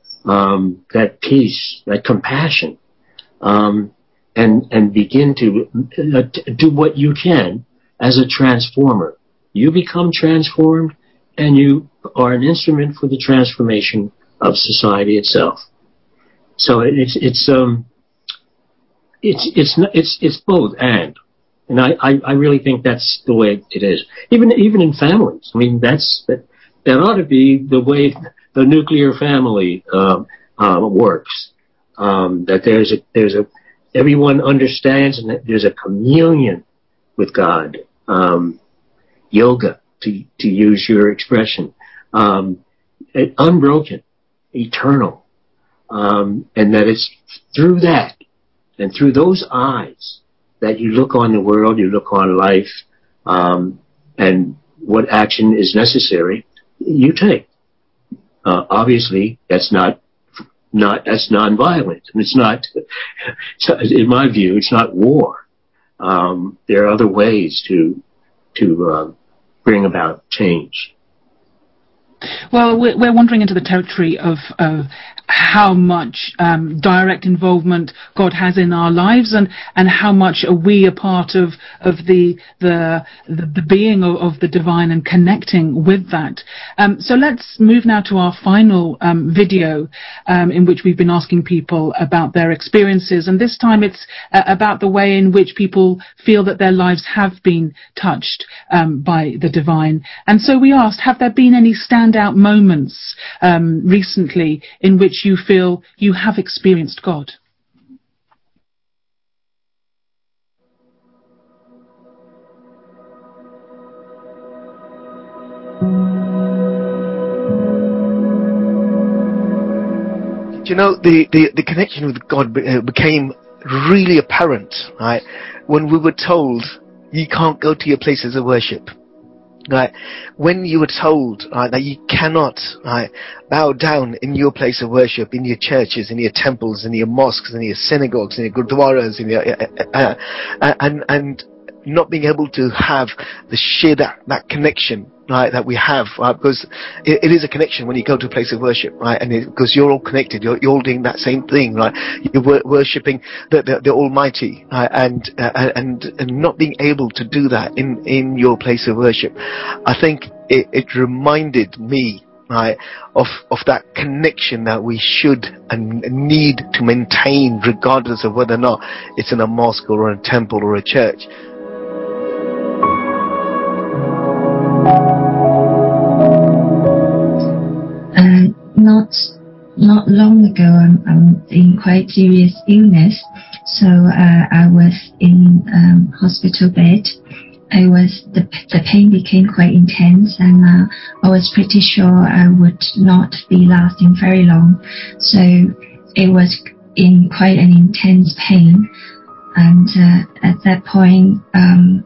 um, that peace, that compassion, um, and, and begin to uh, do what you can as a transformer. You become transformed, and you are an instrument for the transformation of society itself. So it's, it's, um, it's, it's, it's, it's both and. And I, I, I really think that's the way it is. Even, even in families. I mean, that's, that, that ought to be the way the nuclear family, um, uh, works. Um, that there's a, there's a, everyone understands and that there's a communion with God. Um, yoga, to, to use your expression, um, unbroken, eternal, um, and that it's through that and through those eyes that you look on the world, you look on life, um, and what action is necessary, you take. Uh, obviously, that's not not that's nonviolent, and it's not. In my view, it's not war. Um, there are other ways to to uh, bring about change. Well, we're, we're wandering into the territory of uh, how much um, direct involvement God has in our lives, and, and how much are we a part of of the the the, the being of, of the divine and connecting with that. Um, so let's move now to our final um, video, um, in which we've been asking people about their experiences, and this time it's uh, about the way in which people feel that their lives have been touched um, by the divine. And so we asked, have there been any stand out moments um, recently in which you feel you have experienced God? You know, the, the, the connection with God became really apparent, right, when we were told you can't go to your places of worship. Right, when you were told right, that you cannot right, bow down in your place of worship, in your churches, in your temples, in your mosques, in your synagogues, in your gurdwaras, in your, uh, uh, and and not being able to have the share that, that connection right, that we have, right, because it, it is a connection when you go to a place of worship, right, and it, because you're all connected, you're, you're all doing that same thing, right, you're wor- worshipping the, the, the Almighty, right, and, uh, and and not being able to do that in, in your place of worship, I think it, it reminded me, right, of of that connection that we should and need to maintain, regardless of whether or not it's in a mosque or a temple or a church. Uh, not not long ago, I'm, I'm in quite serious illness, so uh, I was in um, hospital bed. I was the the pain became quite intense, and uh, I was pretty sure I would not be lasting very long. So it was in quite an intense pain, and uh, at that point, um,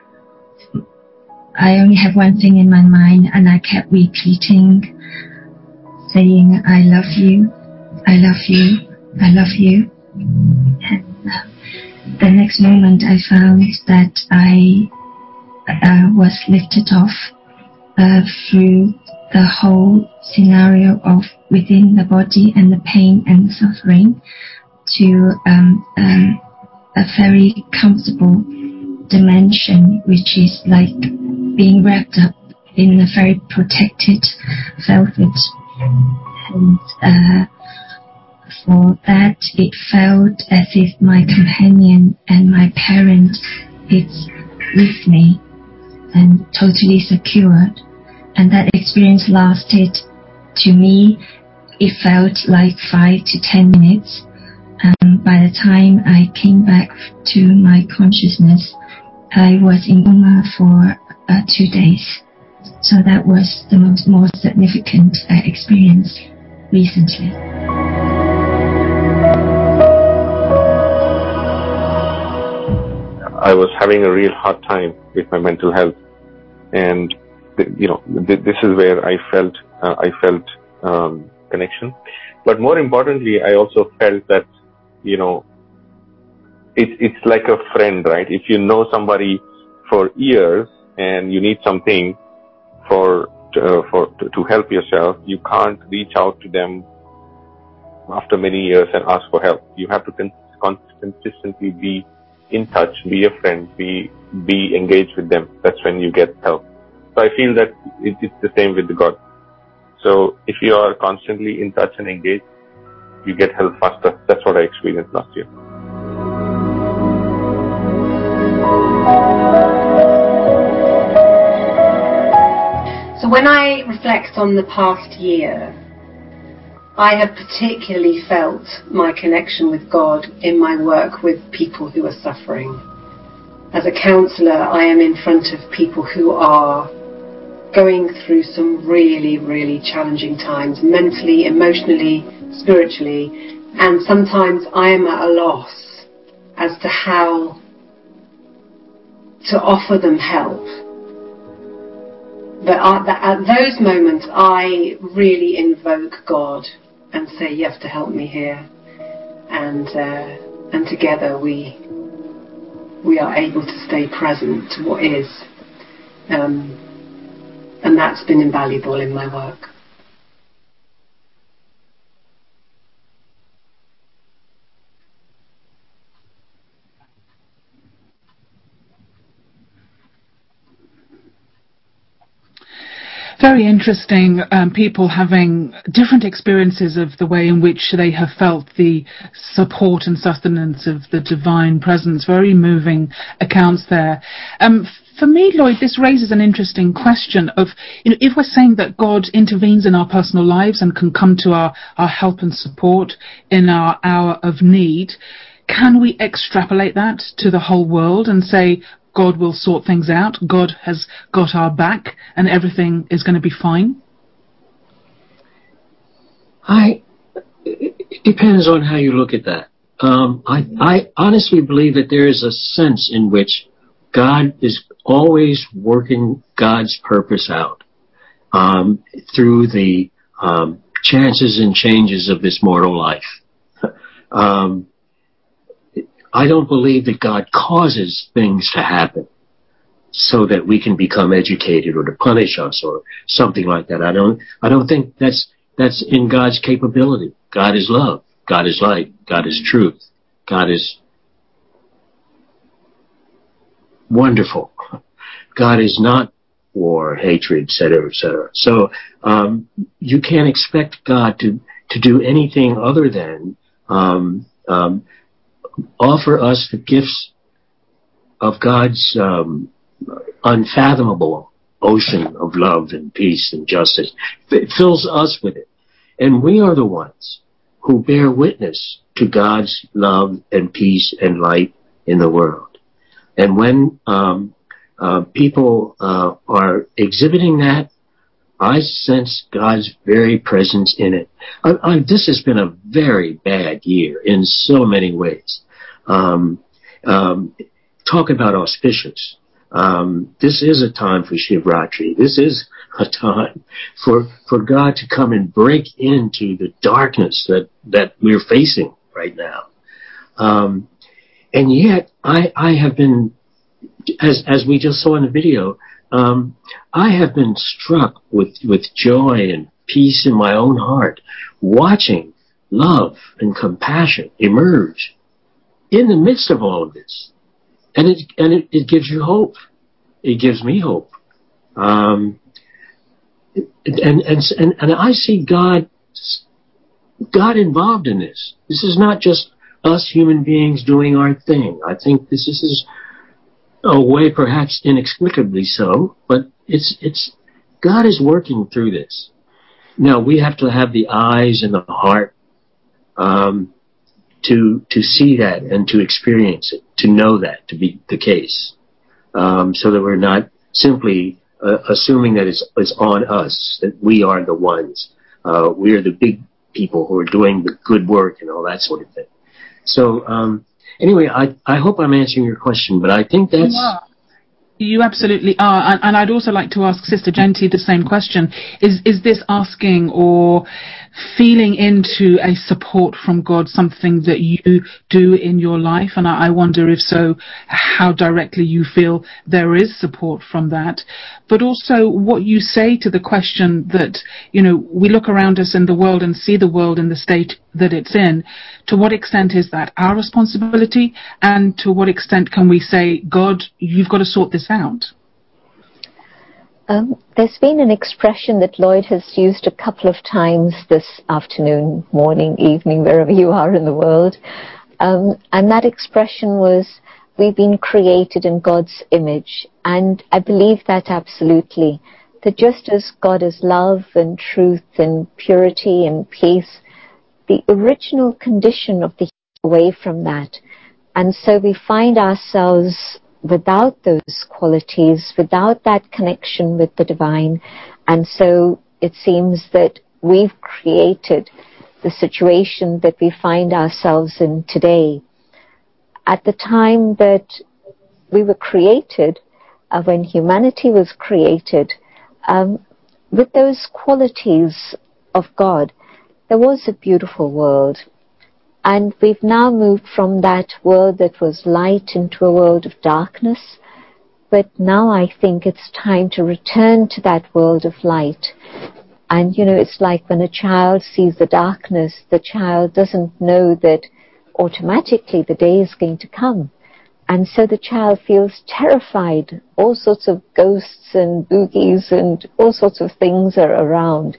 I only have one thing in my mind, and I kept repeating, saying, I love you, I love you, I love you. And uh, the next moment I found that I uh, was lifted off uh, through the whole scenario of within the body and the pain and the suffering. to um, um, a very comfortable dimension, which is like being wrapped up in a very protected velvet. And uh, for that, it felt as if my companion and my parent is with me and totally secured. And that experience lasted, to me, it felt like five to ten minutes. Um, by the time I came back to my consciousness, I was in coma for uh, two days. So that was the most more significant uh, experience recently. I was having a real hard time with my mental health, and you know, this is where I felt uh, I felt um, connection. But more importantly, I also felt that, you know, it's it's like a friend, right? If you know somebody for years and you need something for uh, for to, to help yourself, you can't reach out to them after many years and ask for help. You have to con- con- consistently be in touch, be a friend, be be engaged with them. That's when you get help. So I feel that it, it's the same with God. So if you are constantly in touch and engaged, you get help faster. That's what I experienced last year. So when I reflect on the past year, I have particularly felt my connection with God in my work with people who are suffering. As a counsellor, I am in front of people who are going through some really, really challenging times, mentally, emotionally, spiritually, and sometimes I am at a loss as to how to offer them help. But at those moments, I really invoke God and say, you have to help me here. And uh, and together we we are able to stay present to what is. Um, and that's been invaluable in my work. Very interesting, um, people having different experiences of the way in which they have felt the support and sustenance of the divine presence. Very moving accounts there. Um, for me, Lloyd, this raises an interesting question of, you know, if we're saying that God intervenes in our personal lives and can come to our, our help and support in our hour of need, can we extrapolate that to the whole world and say, God will sort things out, God has got our back, and everything is going to be fine? I, it depends on how you look at that. Um, I, I honestly believe that there is a sense in which God is always working God's purpose out um, through the um, chances and changes of this mortal life. um, I don't believe that God causes things to happen so that we can become educated or to punish us or something like that. I don't, I don't think that's, that's in God's capability. God is love. God is light. God is truth. God is wonderful. God is not war, hatred, et cetera, et cetera. So, um, you can't expect God to, to do anything other than, um, um, offer us the gifts of God's um, unfathomable ocean of love and peace and justice. It fills us with it. And we are the ones who bear witness to God's love and peace and light in the world. And when um, uh, people uh, are exhibiting that, I sense God's very presence in it. I, I, this has been a very bad year in so many ways. Um, um, talk about auspicious. Um, this is a time for Shivratri. This is a time for for God to come and break into the darkness that, that we're facing right now. Um, and yet, I, I have been, as as we just saw in the video, um, I have been struck with, with joy and peace in my own heart, watching love and compassion emerge in the midst of all of this. And it, and it, it gives you hope. It gives me hope. Um, and, and, and, and I see God, God involved in this. This is not just us human beings doing our thing. I think this is a way perhaps inexplicably so, but it's, it's, God is working through this. Now we have to have the eyes and the heart, um, to, to see that and to experience it, to know that to be the case. Um, so that we're not simply uh, assuming that it's, it's on us, that we are the ones. Uh, we're the big people who are doing the good work and all that sort of thing. So, um, anyway, I, I hope I'm answering your question, but I think that's... You are. You absolutely are. And, and I'd also like to ask Sister Genty the same question. Is, is this asking or feeling into a support from God something that you do in your life? And I, I wonder if so, how directly you feel there is support from that. But also what you say to the question that, you know, we look around us in the world and see the world in the state that it's in. To what extent is that our responsibility? And to what extent can we say, God, you've got to sort this out? Um, there's been an expression that Lloyd has used a couple of times this afternoon, morning, evening, wherever you are in the world. Um, and that expression was, we've been created in God's image. And I believe that absolutely. That just as God is love and truth and purity and peace, the original condition of the away from that. And so we find ourselves without those qualities, without that connection with the divine. And so it seems that we've created the situation that we find ourselves in today. At the time that we were created, uh, when humanity was created, um, with those qualities of God, there was a beautiful world. And we've now moved from that world that was light into a world of darkness. But now I think it's time to return to that world of light. And, you know, it's like when a child sees the darkness, the child doesn't know that automatically the day is going to come. And so the child feels terrified. All sorts of ghosts and boogies and all sorts of things are around.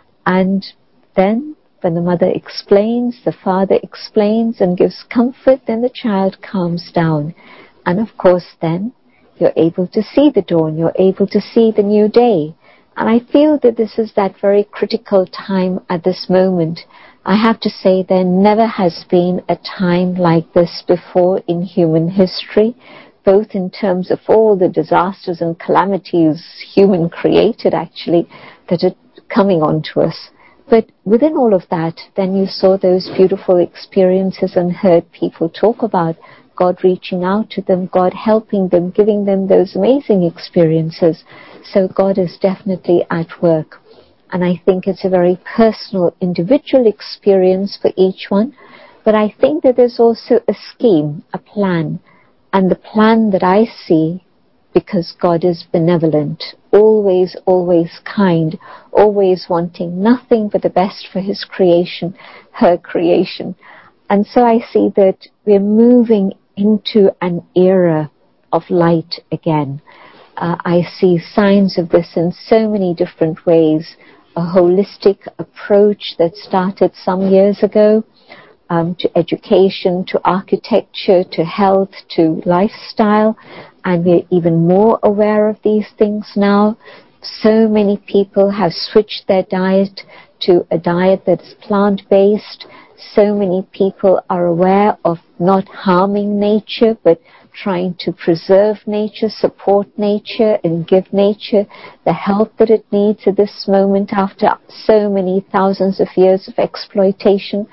And then when the mother explains, the father explains and gives comfort, then the child calms down. And of course then you're able to see the dawn, you're able to see the new day. And I feel that this is that very critical time at this moment. I have to say there never has been a time like this before in human history, both in terms of all the disasters and calamities human created actually that are coming onto us. But within all of that, then you saw those beautiful experiences and heard people talk about God reaching out to them, God helping them, giving them those amazing experiences. So God is definitely at work. And I think it's a very personal, individual experience for each one. But I think that there's also a scheme, a plan. And the plan that I see, because God is benevolent, always, always kind, always wanting nothing but the best for his creation, her creation. And so I see that we're moving into an era of light again. Uh, I see signs of this in so many different ways. A holistic approach that started some years ago, um, to education, to architecture, to health, to lifestyle. And we're even more aware of these things now. So many people have switched their diet to a diet that's plant-based. So many people are aware of not harming nature, but trying to preserve nature, support nature, and give nature the help that it needs at this moment after so many thousands of years of exploitation.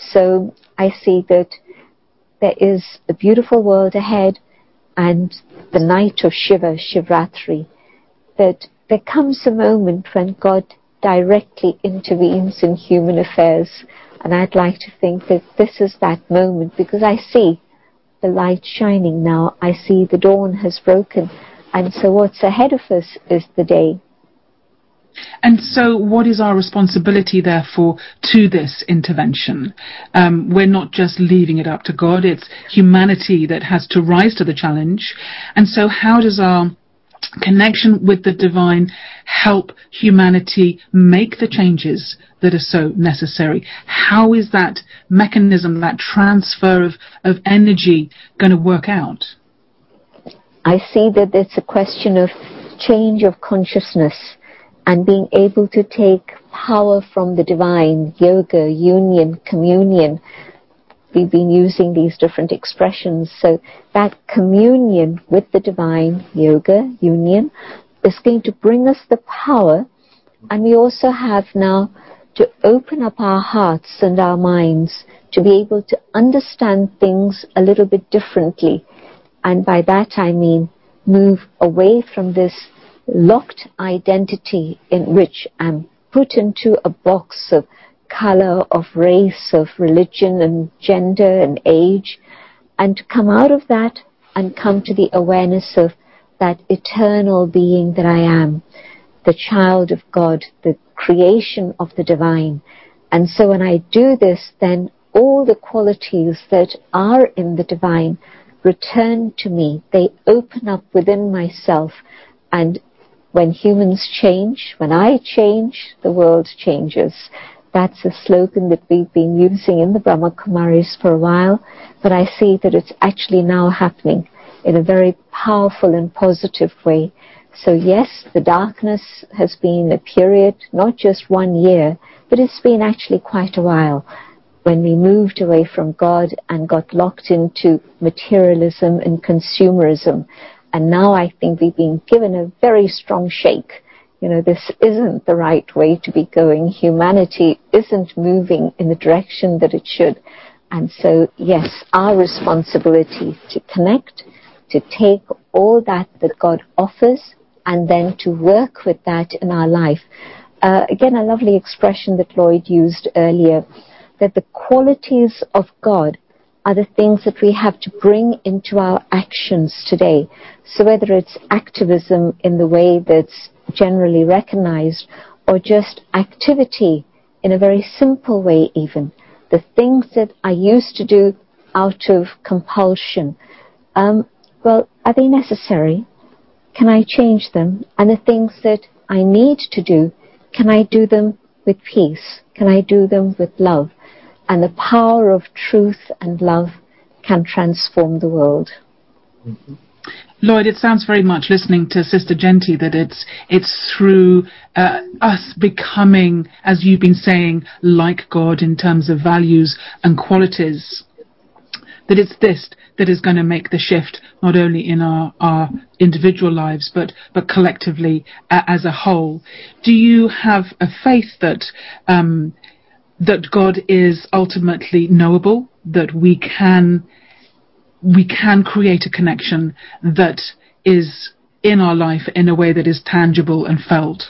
So I see that there is a beautiful world ahead, and the night of Shiva, Shivratri, that there comes a moment when God directly intervenes in human affairs. And I'd like to think that this is that moment, because I see the light shining now. I see the dawn has broken. And so what's ahead of us is the day. And so what is our responsibility, therefore, to this intervention? Um, we're not just leaving it up to God, it's humanity that has to rise to the challenge. And so how does our connection with the divine help humanity make the changes that are so necessary? How is that mechanism, that transfer of, of energy going to work out? I see that it's a question of change of consciousness and being able to take power from the divine, yoga, union, communion. We've been using these different expressions. So that communion with the divine, yoga, union, is going to bring us the power. And we also have now to open up our hearts and our minds to be able to understand things a little bit differently. And by that I mean move away from this locked identity in which I'm put into a box of color, of race, of religion and gender and age, and to come out of that and come to the awareness of that eternal being that I am, the child of God, the creation of the divine. And so when I do this, then all the qualities that are in the divine return to me. They open up within myself, and when humans change, when I change, the world changes. That's a slogan that we've been using in the Brahma Kumaris for a while, but I see that it's actually now happening in a very powerful and positive way. So yes, the darkness has been a period, not just one year, but it's been actually quite a while, when we moved away from God and got locked into materialism and consumerism. And now I think we've been given a very strong shake. You know, this isn't the right way to be going. Humanity isn't moving in the direction that it should. And so, yes, our responsibility to connect, to take all that that God offers, and then to work with that in our life. Uh, again, a lovely expression that Lloyd used earlier, that the qualities of God are the things that we have to bring into our actions today. So whether it's activism in the way that's generally recognized, or just activity in a very simple way even, the things that I used to do out of compulsion, um, well, are they necessary? Can I change them? And the things that I need to do, can I do them with peace? Can I do them with love? And the power of truth and love can transform the world. Mm-hmm. Lloyd, it sounds very much, listening to Sister Genty, that it's it's through uh, us becoming, as you've been saying, like God in terms of values and qualities, that it's this that is going to make the shift, not only in our, our individual lives, but, but collectively uh, as a whole. Do you have a faith that um, that God is ultimately knowable, that we can we can create a connection that is in our life in a way that is tangible and felt?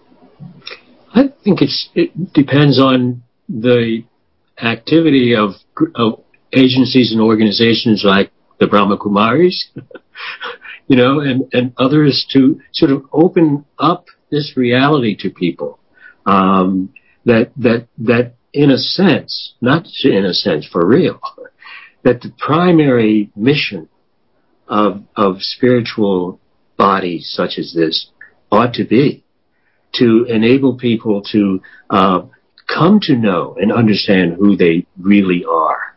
I think it's, it depends on the activity of, of agencies and organizations like the Brahma Kumaris, you know, and, and others to sort of open up this reality to people. Um, that, that, that in a sense, not in a sense, for real, that the primary mission of, of spiritual bodies such as this ought to be to enable people to uh, come to know and understand who they really are,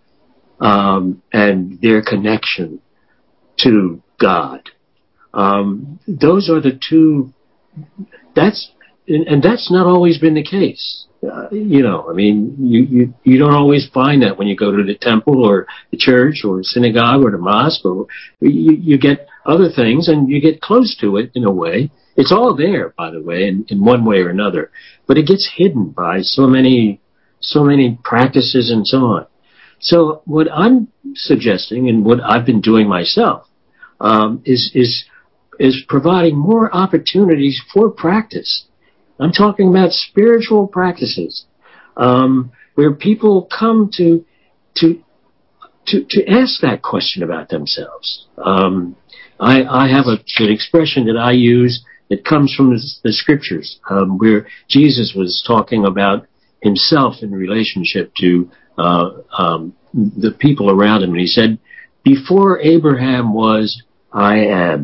um, and their connection to God. Um, those are the two. That's and, and that's not always been the case. Uh, you know, I mean, you, you, you don't always find that when you go to the temple or the church or synagogue or the mosque, or you, you get other things and you get close to it in a way. It's all there, by the way, in, in one way or another, but it gets hidden by so many, so many practices and so on. So what I'm suggesting and what I've been doing myself, um, is, is, is providing more opportunities for practice. I'm talking about spiritual practices, um, where people come to, to, to, to ask that question about themselves. Um, I, I have a, an expression that I use that comes from the, the scriptures, um, where Jesus was talking about himself in relationship to uh, um, the people around him. And he said, before Abraham was, I am.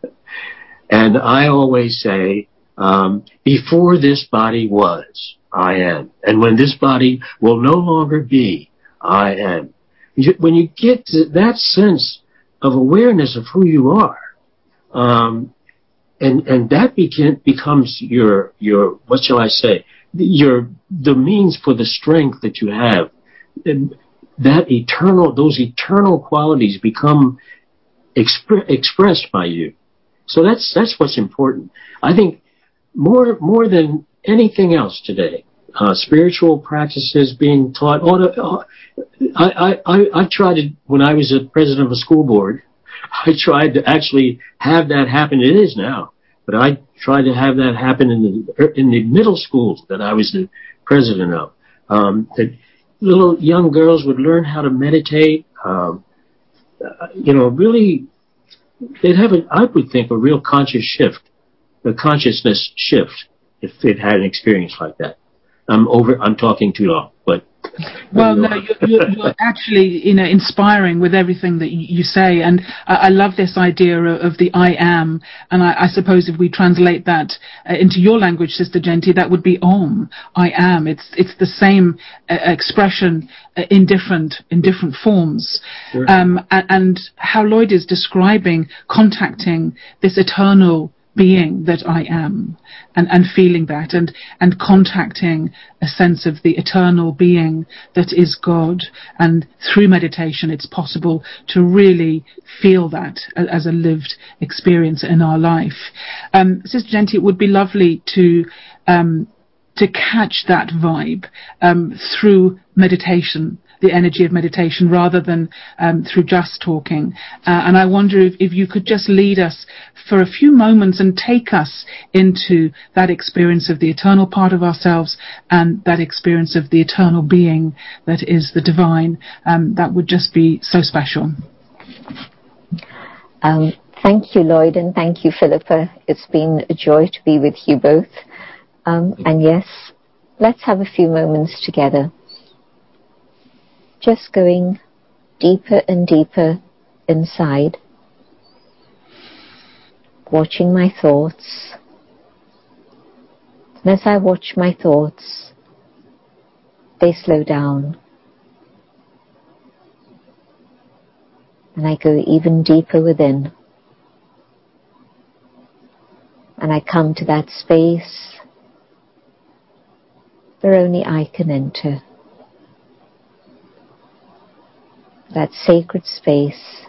And I always say, um, before this body was, I am. And when this body will no longer be, I am. When you get to that sense of awareness of who you are, um, and and that begin, becomes your your what shall I say, your the means for the strength that you have. And that eternal, those eternal qualities become expre- expressed by you. So that's that's what's important. I think more more than anything else today, uh, spiritual practices being taught. Uh, I, I, I tried to, when I was a president of a school board, I tried to actually have that happen. It is now, but I tried to have that happen in the in the middle schools that I was the president of. Um, that little young girls would learn how to meditate. Um, uh, you know, really, they'd have, a, I would think, a real conscious shift, a consciousness shift, if they'd had an experience like that. I'm over. I'm talking too long, but. Well, no, you're, you're, you're actually, you know, inspiring with everything that you, you say, and I, I love this idea of, of the I am, and I, I suppose if we translate that uh, into your language, Sister Genti, that would be Om. I am. It's it's the same uh, expression uh, in different in different forms, sure. um, and, and how Lloyd is describing contacting this eternal being that I am, and, and feeling that, and, and contacting a sense of the eternal being that is God. And through meditation, it's possible to really feel that as a lived experience in our life. Um, Sister Genti, it would be lovely to um, to catch that vibe um, through meditation, the energy of meditation, rather than um, through just talking. Uh, and I wonder if, if you could just lead us for a few moments and take us into that experience of the eternal part of ourselves and that experience of the eternal being that is the divine. Um, that would just be so special. Um, thank you, Lloyd, and thank you, Philippa. It's been a joy to be with you both. Um, and yes, let's have a few moments together. Just going deeper and deeper inside, watching my thoughts. And as I watch my thoughts, they slow down. And I go even deeper within. And I come to that space where only I can enter. That sacred space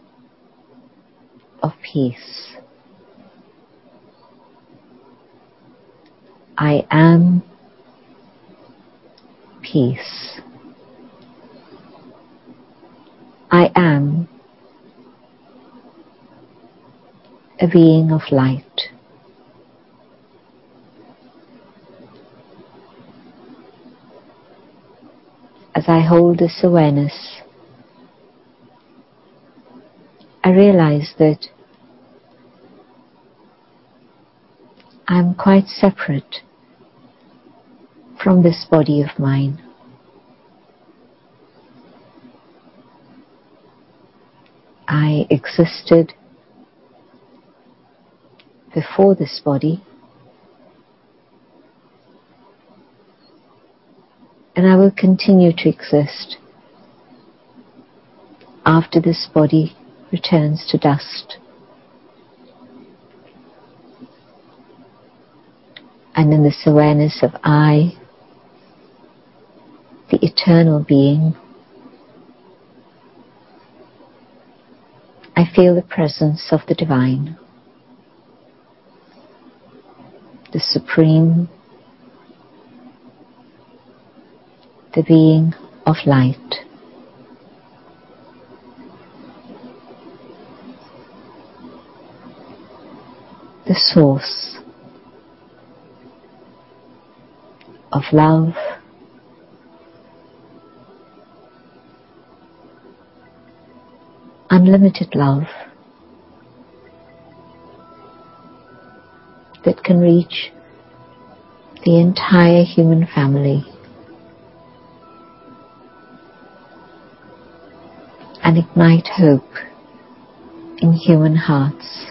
of peace. I am peace. I am a being of light. As I hold this awareness, I realize that I'm quite separate from this body of mine. I existed before this body, and I will continue to exist after this body returns to dust. And in this awareness of I, the eternal being, I feel the presence of the divine, the supreme, the being of light. The source of love, unlimited love, can reach the entire human family and ignite hope in human hearts.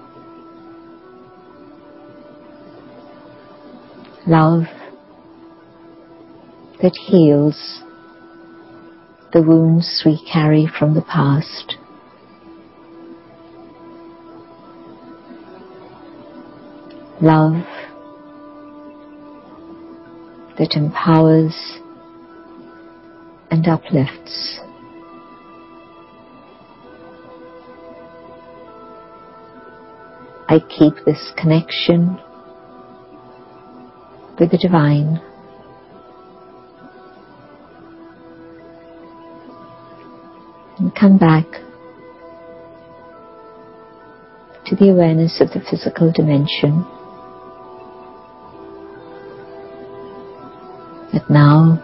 Love that heals the wounds we carry from the past. Love that empowers and uplifts. I keep this connection with the divine and come back to the awareness of the physical dimension. But now,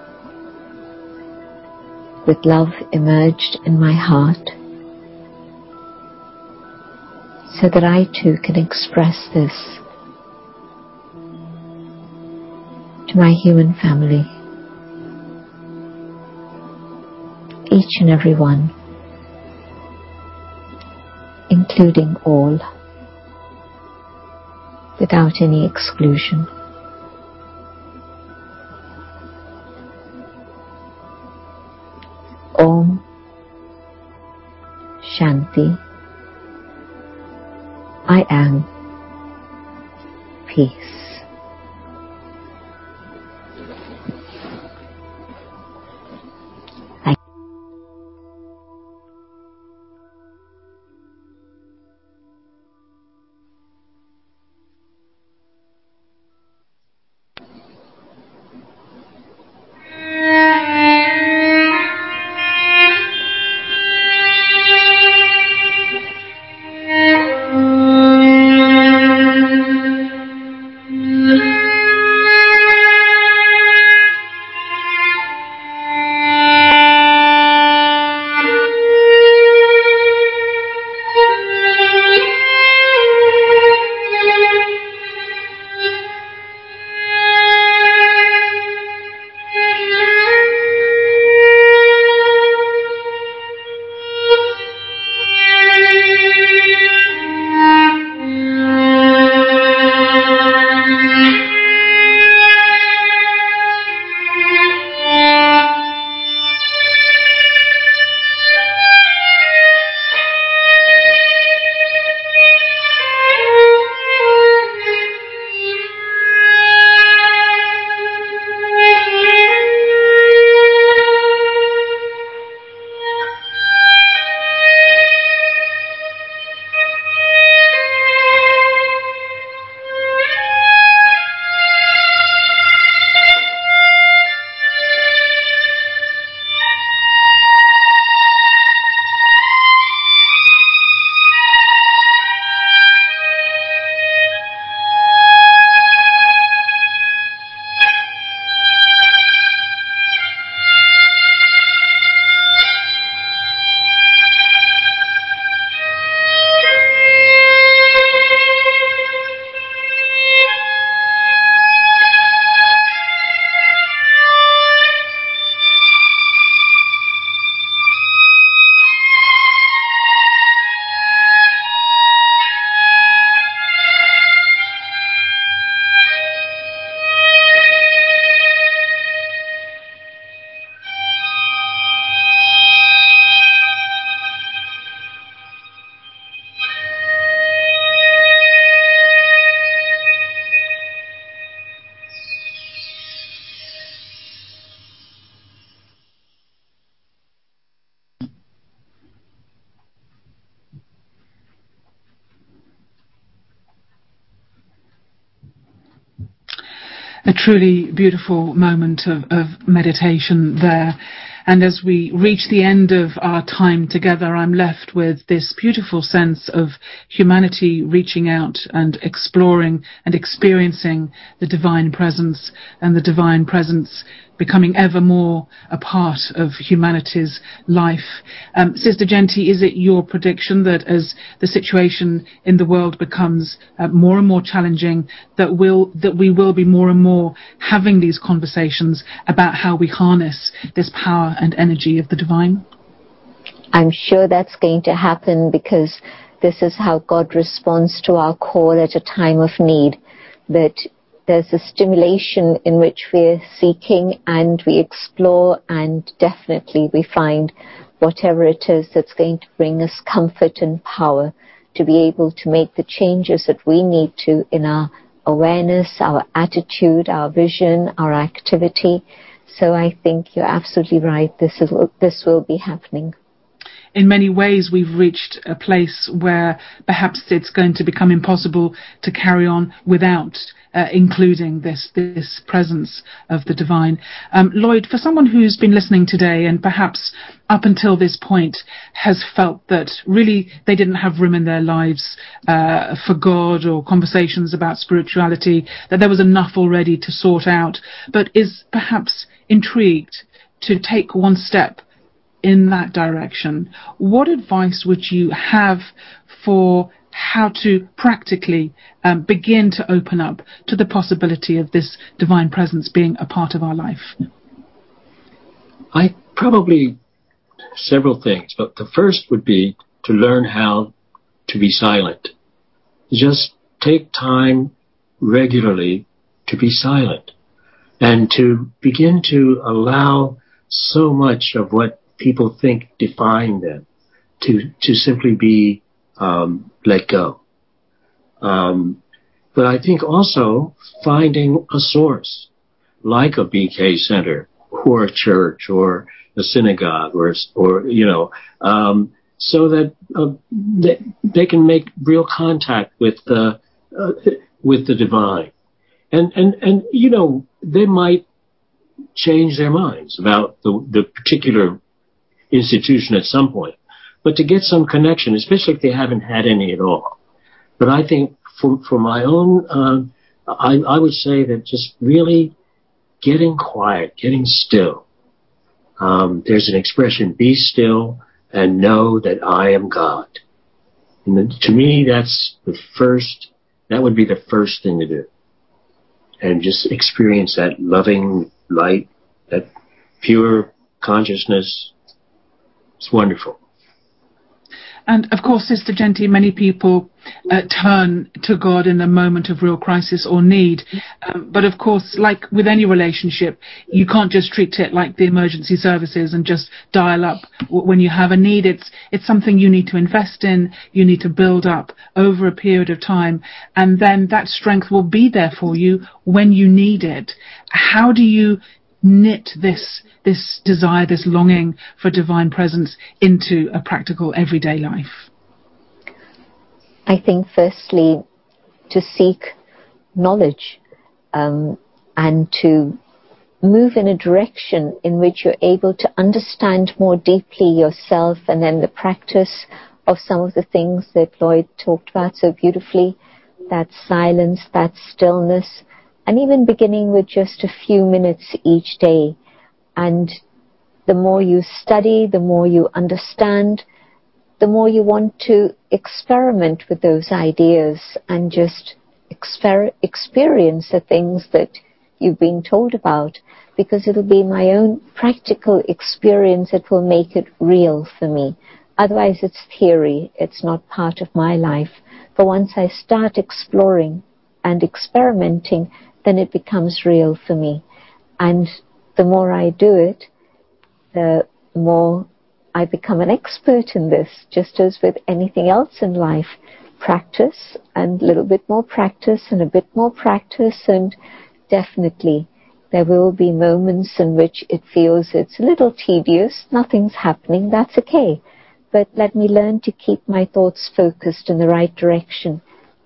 with love emerged in my heart, so that I too can express this to my human family, each and every one, including all, without any exclusion. Om Shanti. I am peace. Thank you. truly beautiful moment of, of meditation there. And as we reach the end of our time together, I'm left with this beautiful sense of humanity reaching out and exploring and experiencing the divine presence, and the divine presence becoming ever more a part of humanity's life. Um, Sister Genti, is it your prediction that as the situation in the world becomes uh, more and more challenging, that will that we will be more and more having these conversations about how we harness this power and energy of the divine? I'm sure that's going to happen, because this is how God responds to our call at a time of need, that there's a stimulation in which we're seeking and we explore, and definitely we find whatever it is that's going to bring us comfort and power to be able to make the changes that we need to in our awareness, our attitude, our vision, our activity. So I think you're absolutely right. This is this will be happening. In many ways, we've reached a place where perhaps it's going to become impossible to carry on without uh, including this this presence of the divine. Um, Lloyd, for someone who's been listening today and perhaps up until this point has felt that really they didn't have room in their lives uh, for God or conversations about spirituality, that there was enough already to sort out, but is perhaps intrigued to take one step in that direction, what advice would you have for how to practically um, begin to open up to the possibility of this divine presence being a part of our life? I probably several things, but the first would be to learn how to be silent. Just take time regularly to be silent and to begin to allow so much of what people think define them to to simply be um, let go. Um, but I think also finding a source like a B K Center or a church or a synagogue or or you know um, so that uh, they, they can make real contact with the uh, with the divine, and and and you know they might change their minds about the the particular institution at some point, but to get some connection, especially if they haven't had any at all. But I think for for my own, uh, I, I would say that just really getting quiet, getting still. Um, there's an expression: "Be still and know that I am God." And the, to me, that's the first. That would be the first thing to do, and just experience that loving light, that pure consciousness. It's wonderful. And of course, Sister Genti, many people uh, turn to God in a moment of real crisis or need. Um, but of course, like with any relationship, you can't just treat it like the emergency services and just dial up when you have a need. It's it's something you need to invest in, you need to build up over a period of time, and then that strength will be there for you when you need it. How do you knit this this desire, this longing for divine presence into a practical everyday life? I think firstly to seek knowledge um, and to move in a direction in which you're able to understand more deeply yourself, and then the practice of some of the things that Lloyd talked about so beautifully, that silence, that stillness, and even beginning with just a few minutes each day. And the more you study, the more you understand, the more you want to experiment with those ideas and just exper- experience the things that you've been told about, because it'll be my own practical experience that will make it real for me. Otherwise it's theory, it's not part of my life. But once I start exploring and experimenting, then it becomes real for me. And the more I do it, the more I become an expert in this, just as with anything else in life. Practice and a little bit more practice and a bit more practice, and definitely there will be moments in which it feels it's a little tedious, nothing's happening, that's okay. But let me learn to keep my thoughts focused in the right direction,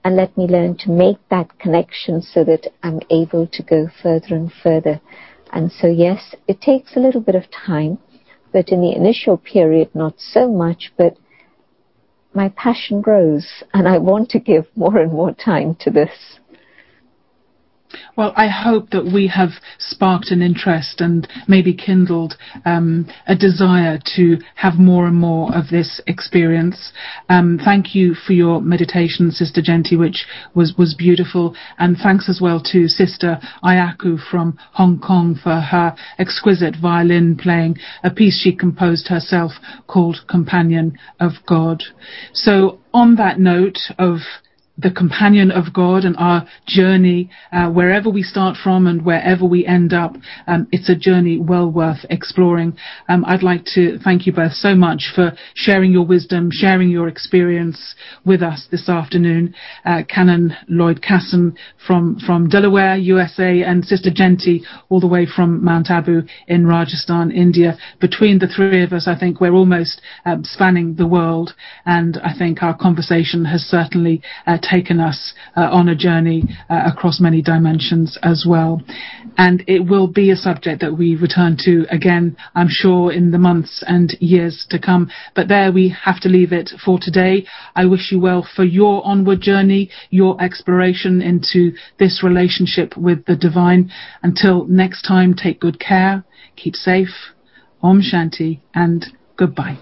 and let me learn to make that connection so that I'm able to go further and further. And so, yes, it takes a little bit of time, but in the initial period, not so much, but my passion grows, and I want to give more and more time to this. Well, I hope that we have sparked an interest and maybe kindled um, a desire to have more and more of this experience. Um, thank you for your meditation, Sister Genti, which was, was beautiful. And thanks as well to Sister Ayaku from Hong Kong for her exquisite violin playing, a piece she composed herself called Companion of God. So on that note of the companion of God and our journey, uh, wherever we start from and wherever we end up, um, it's a journey well worth exploring. Um, I'd like to thank you both so much for sharing your wisdom, sharing your experience with us this afternoon. Uh, Canon Lloyd Casson from, from Delaware, U S A, and Sister Genti all the way from Mount Abu in Rajasthan, India. Between the three of us, I think we're almost um, spanning the world, and I think our conversation has certainly uh, taken us uh, on a journey uh, across many dimensions as well. And it will be a subject that we return to again, I'm sure, in the months and years to come. But there we have to leave it for today. I wish you well for your onward journey, your exploration into this relationship with the divine. Until next time, take good care, keep safe, Om Shanti, and goodbye.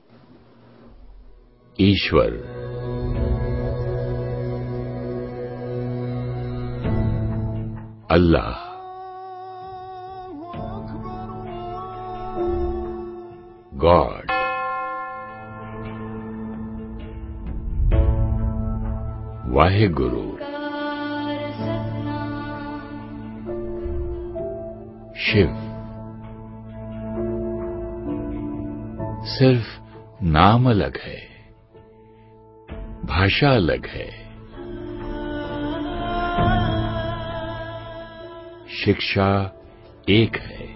Ishwar, Allah, God, Vaheguru, Shiv. सिर्फ नाम अलग है, भाषा अलग है, शिक्षा एक है,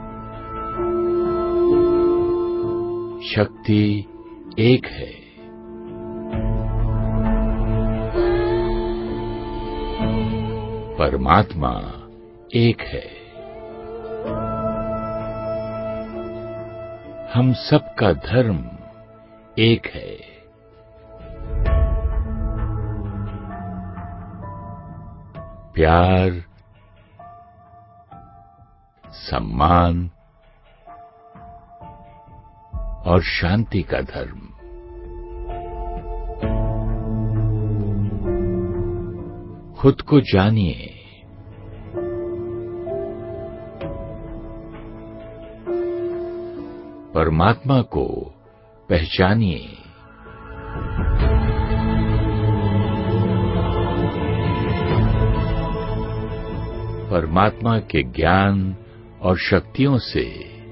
शक्ति एक है, परमात्मा एक है। हम सबका धर्म एक है। प्यार, सम्मान और शांति का धर्म। खुद को जानिए, परमात्मा को पहचानिए। परमात्मा के ज्ञान और शक्तियों से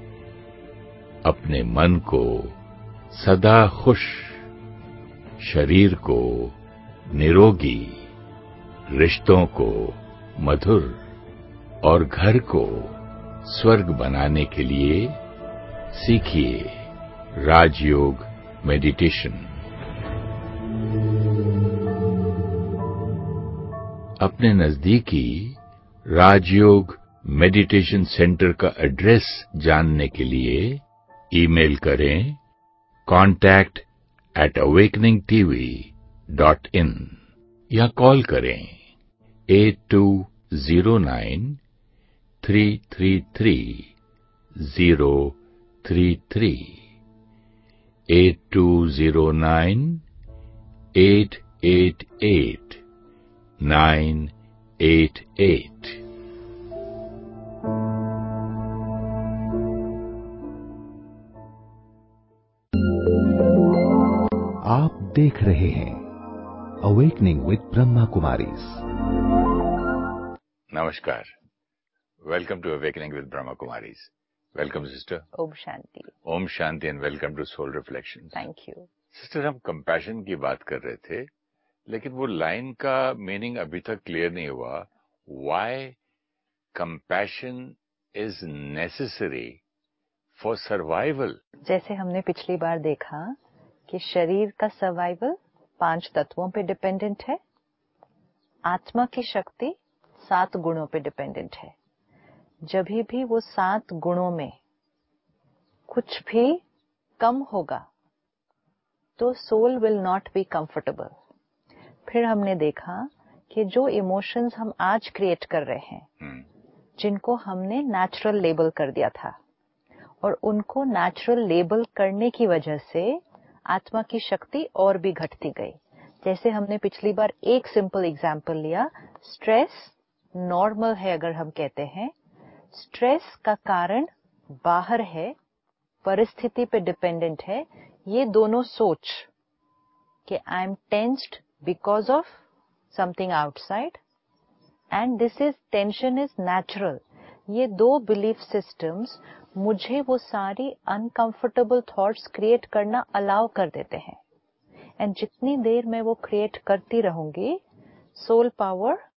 अपने मन को सदा खुश, शरीर को निरोगी, रिश्तों को मधुर और घर को स्वर्ग बनाने के लिए सीखिए राजयोग मेडिटेशन। अपने नजदीकी राजयोग मेडिटेशन सेंटर का एड्रेस जानने के लिए ईमेल करें contact at Awakening TV dot in या कॉल करें at two zero nine three three three zero three three eight two zero nine eight eight eight nine eight eight. आप देख रहे हैं अवेकनिंग विद ब्रह्मा कुमारीज। नमस्कार, welcome to Awakening with Brahma Kumaris. Welcome sister. Om Shanti. Om Shanti and welcome to Soul Reflections. Thank you sister. हम compassion की बात कर रहे थे, लेकिन वो लाइन का मीनिंग अभी तक क्लियर नहीं हुआ। Why compassion is necessary for survival. जैसे हमने पिछली बार देखा कि शरीर का सर्वाइवल पांच तत्वों पे डिपेंडेंट है, आत्मा की शक्ति सात गुणों पे डिपेंडेंट है। जब भी वो सात गुणों में कुछ भी कम होगा तो soul will not be comfortable. फिर हमने देखा कि जो इमोशंस हम आज क्रिएट कर रहे हैं, जिनको हमने नेचुरल लेबल कर दिया था, और उनको नेचुरल लेबल करने की वजह से आत्मा की शक्ति और भी घटती गई। जैसे हमने पिछली बार एक सिंपल एग्जांपल लिया, स्ट्रेस नॉर्मल है अगर हम कहते हैं, स्ट्रेस का कारण बाहर है, परिस्थिति पे डिपेंडेंट है, ये दोनों सोच कि I am tensed because of something outside and this is tension is natural, ये दो बिलीफ सिस्टम्स मुझे वो सारी अनकंफर्टेबल थॉट्स क्रिएट करना अलाउ कर देते हैं। एंड जितनी देर मैं वो क्रिएट करती रहूंगी, सोल पावर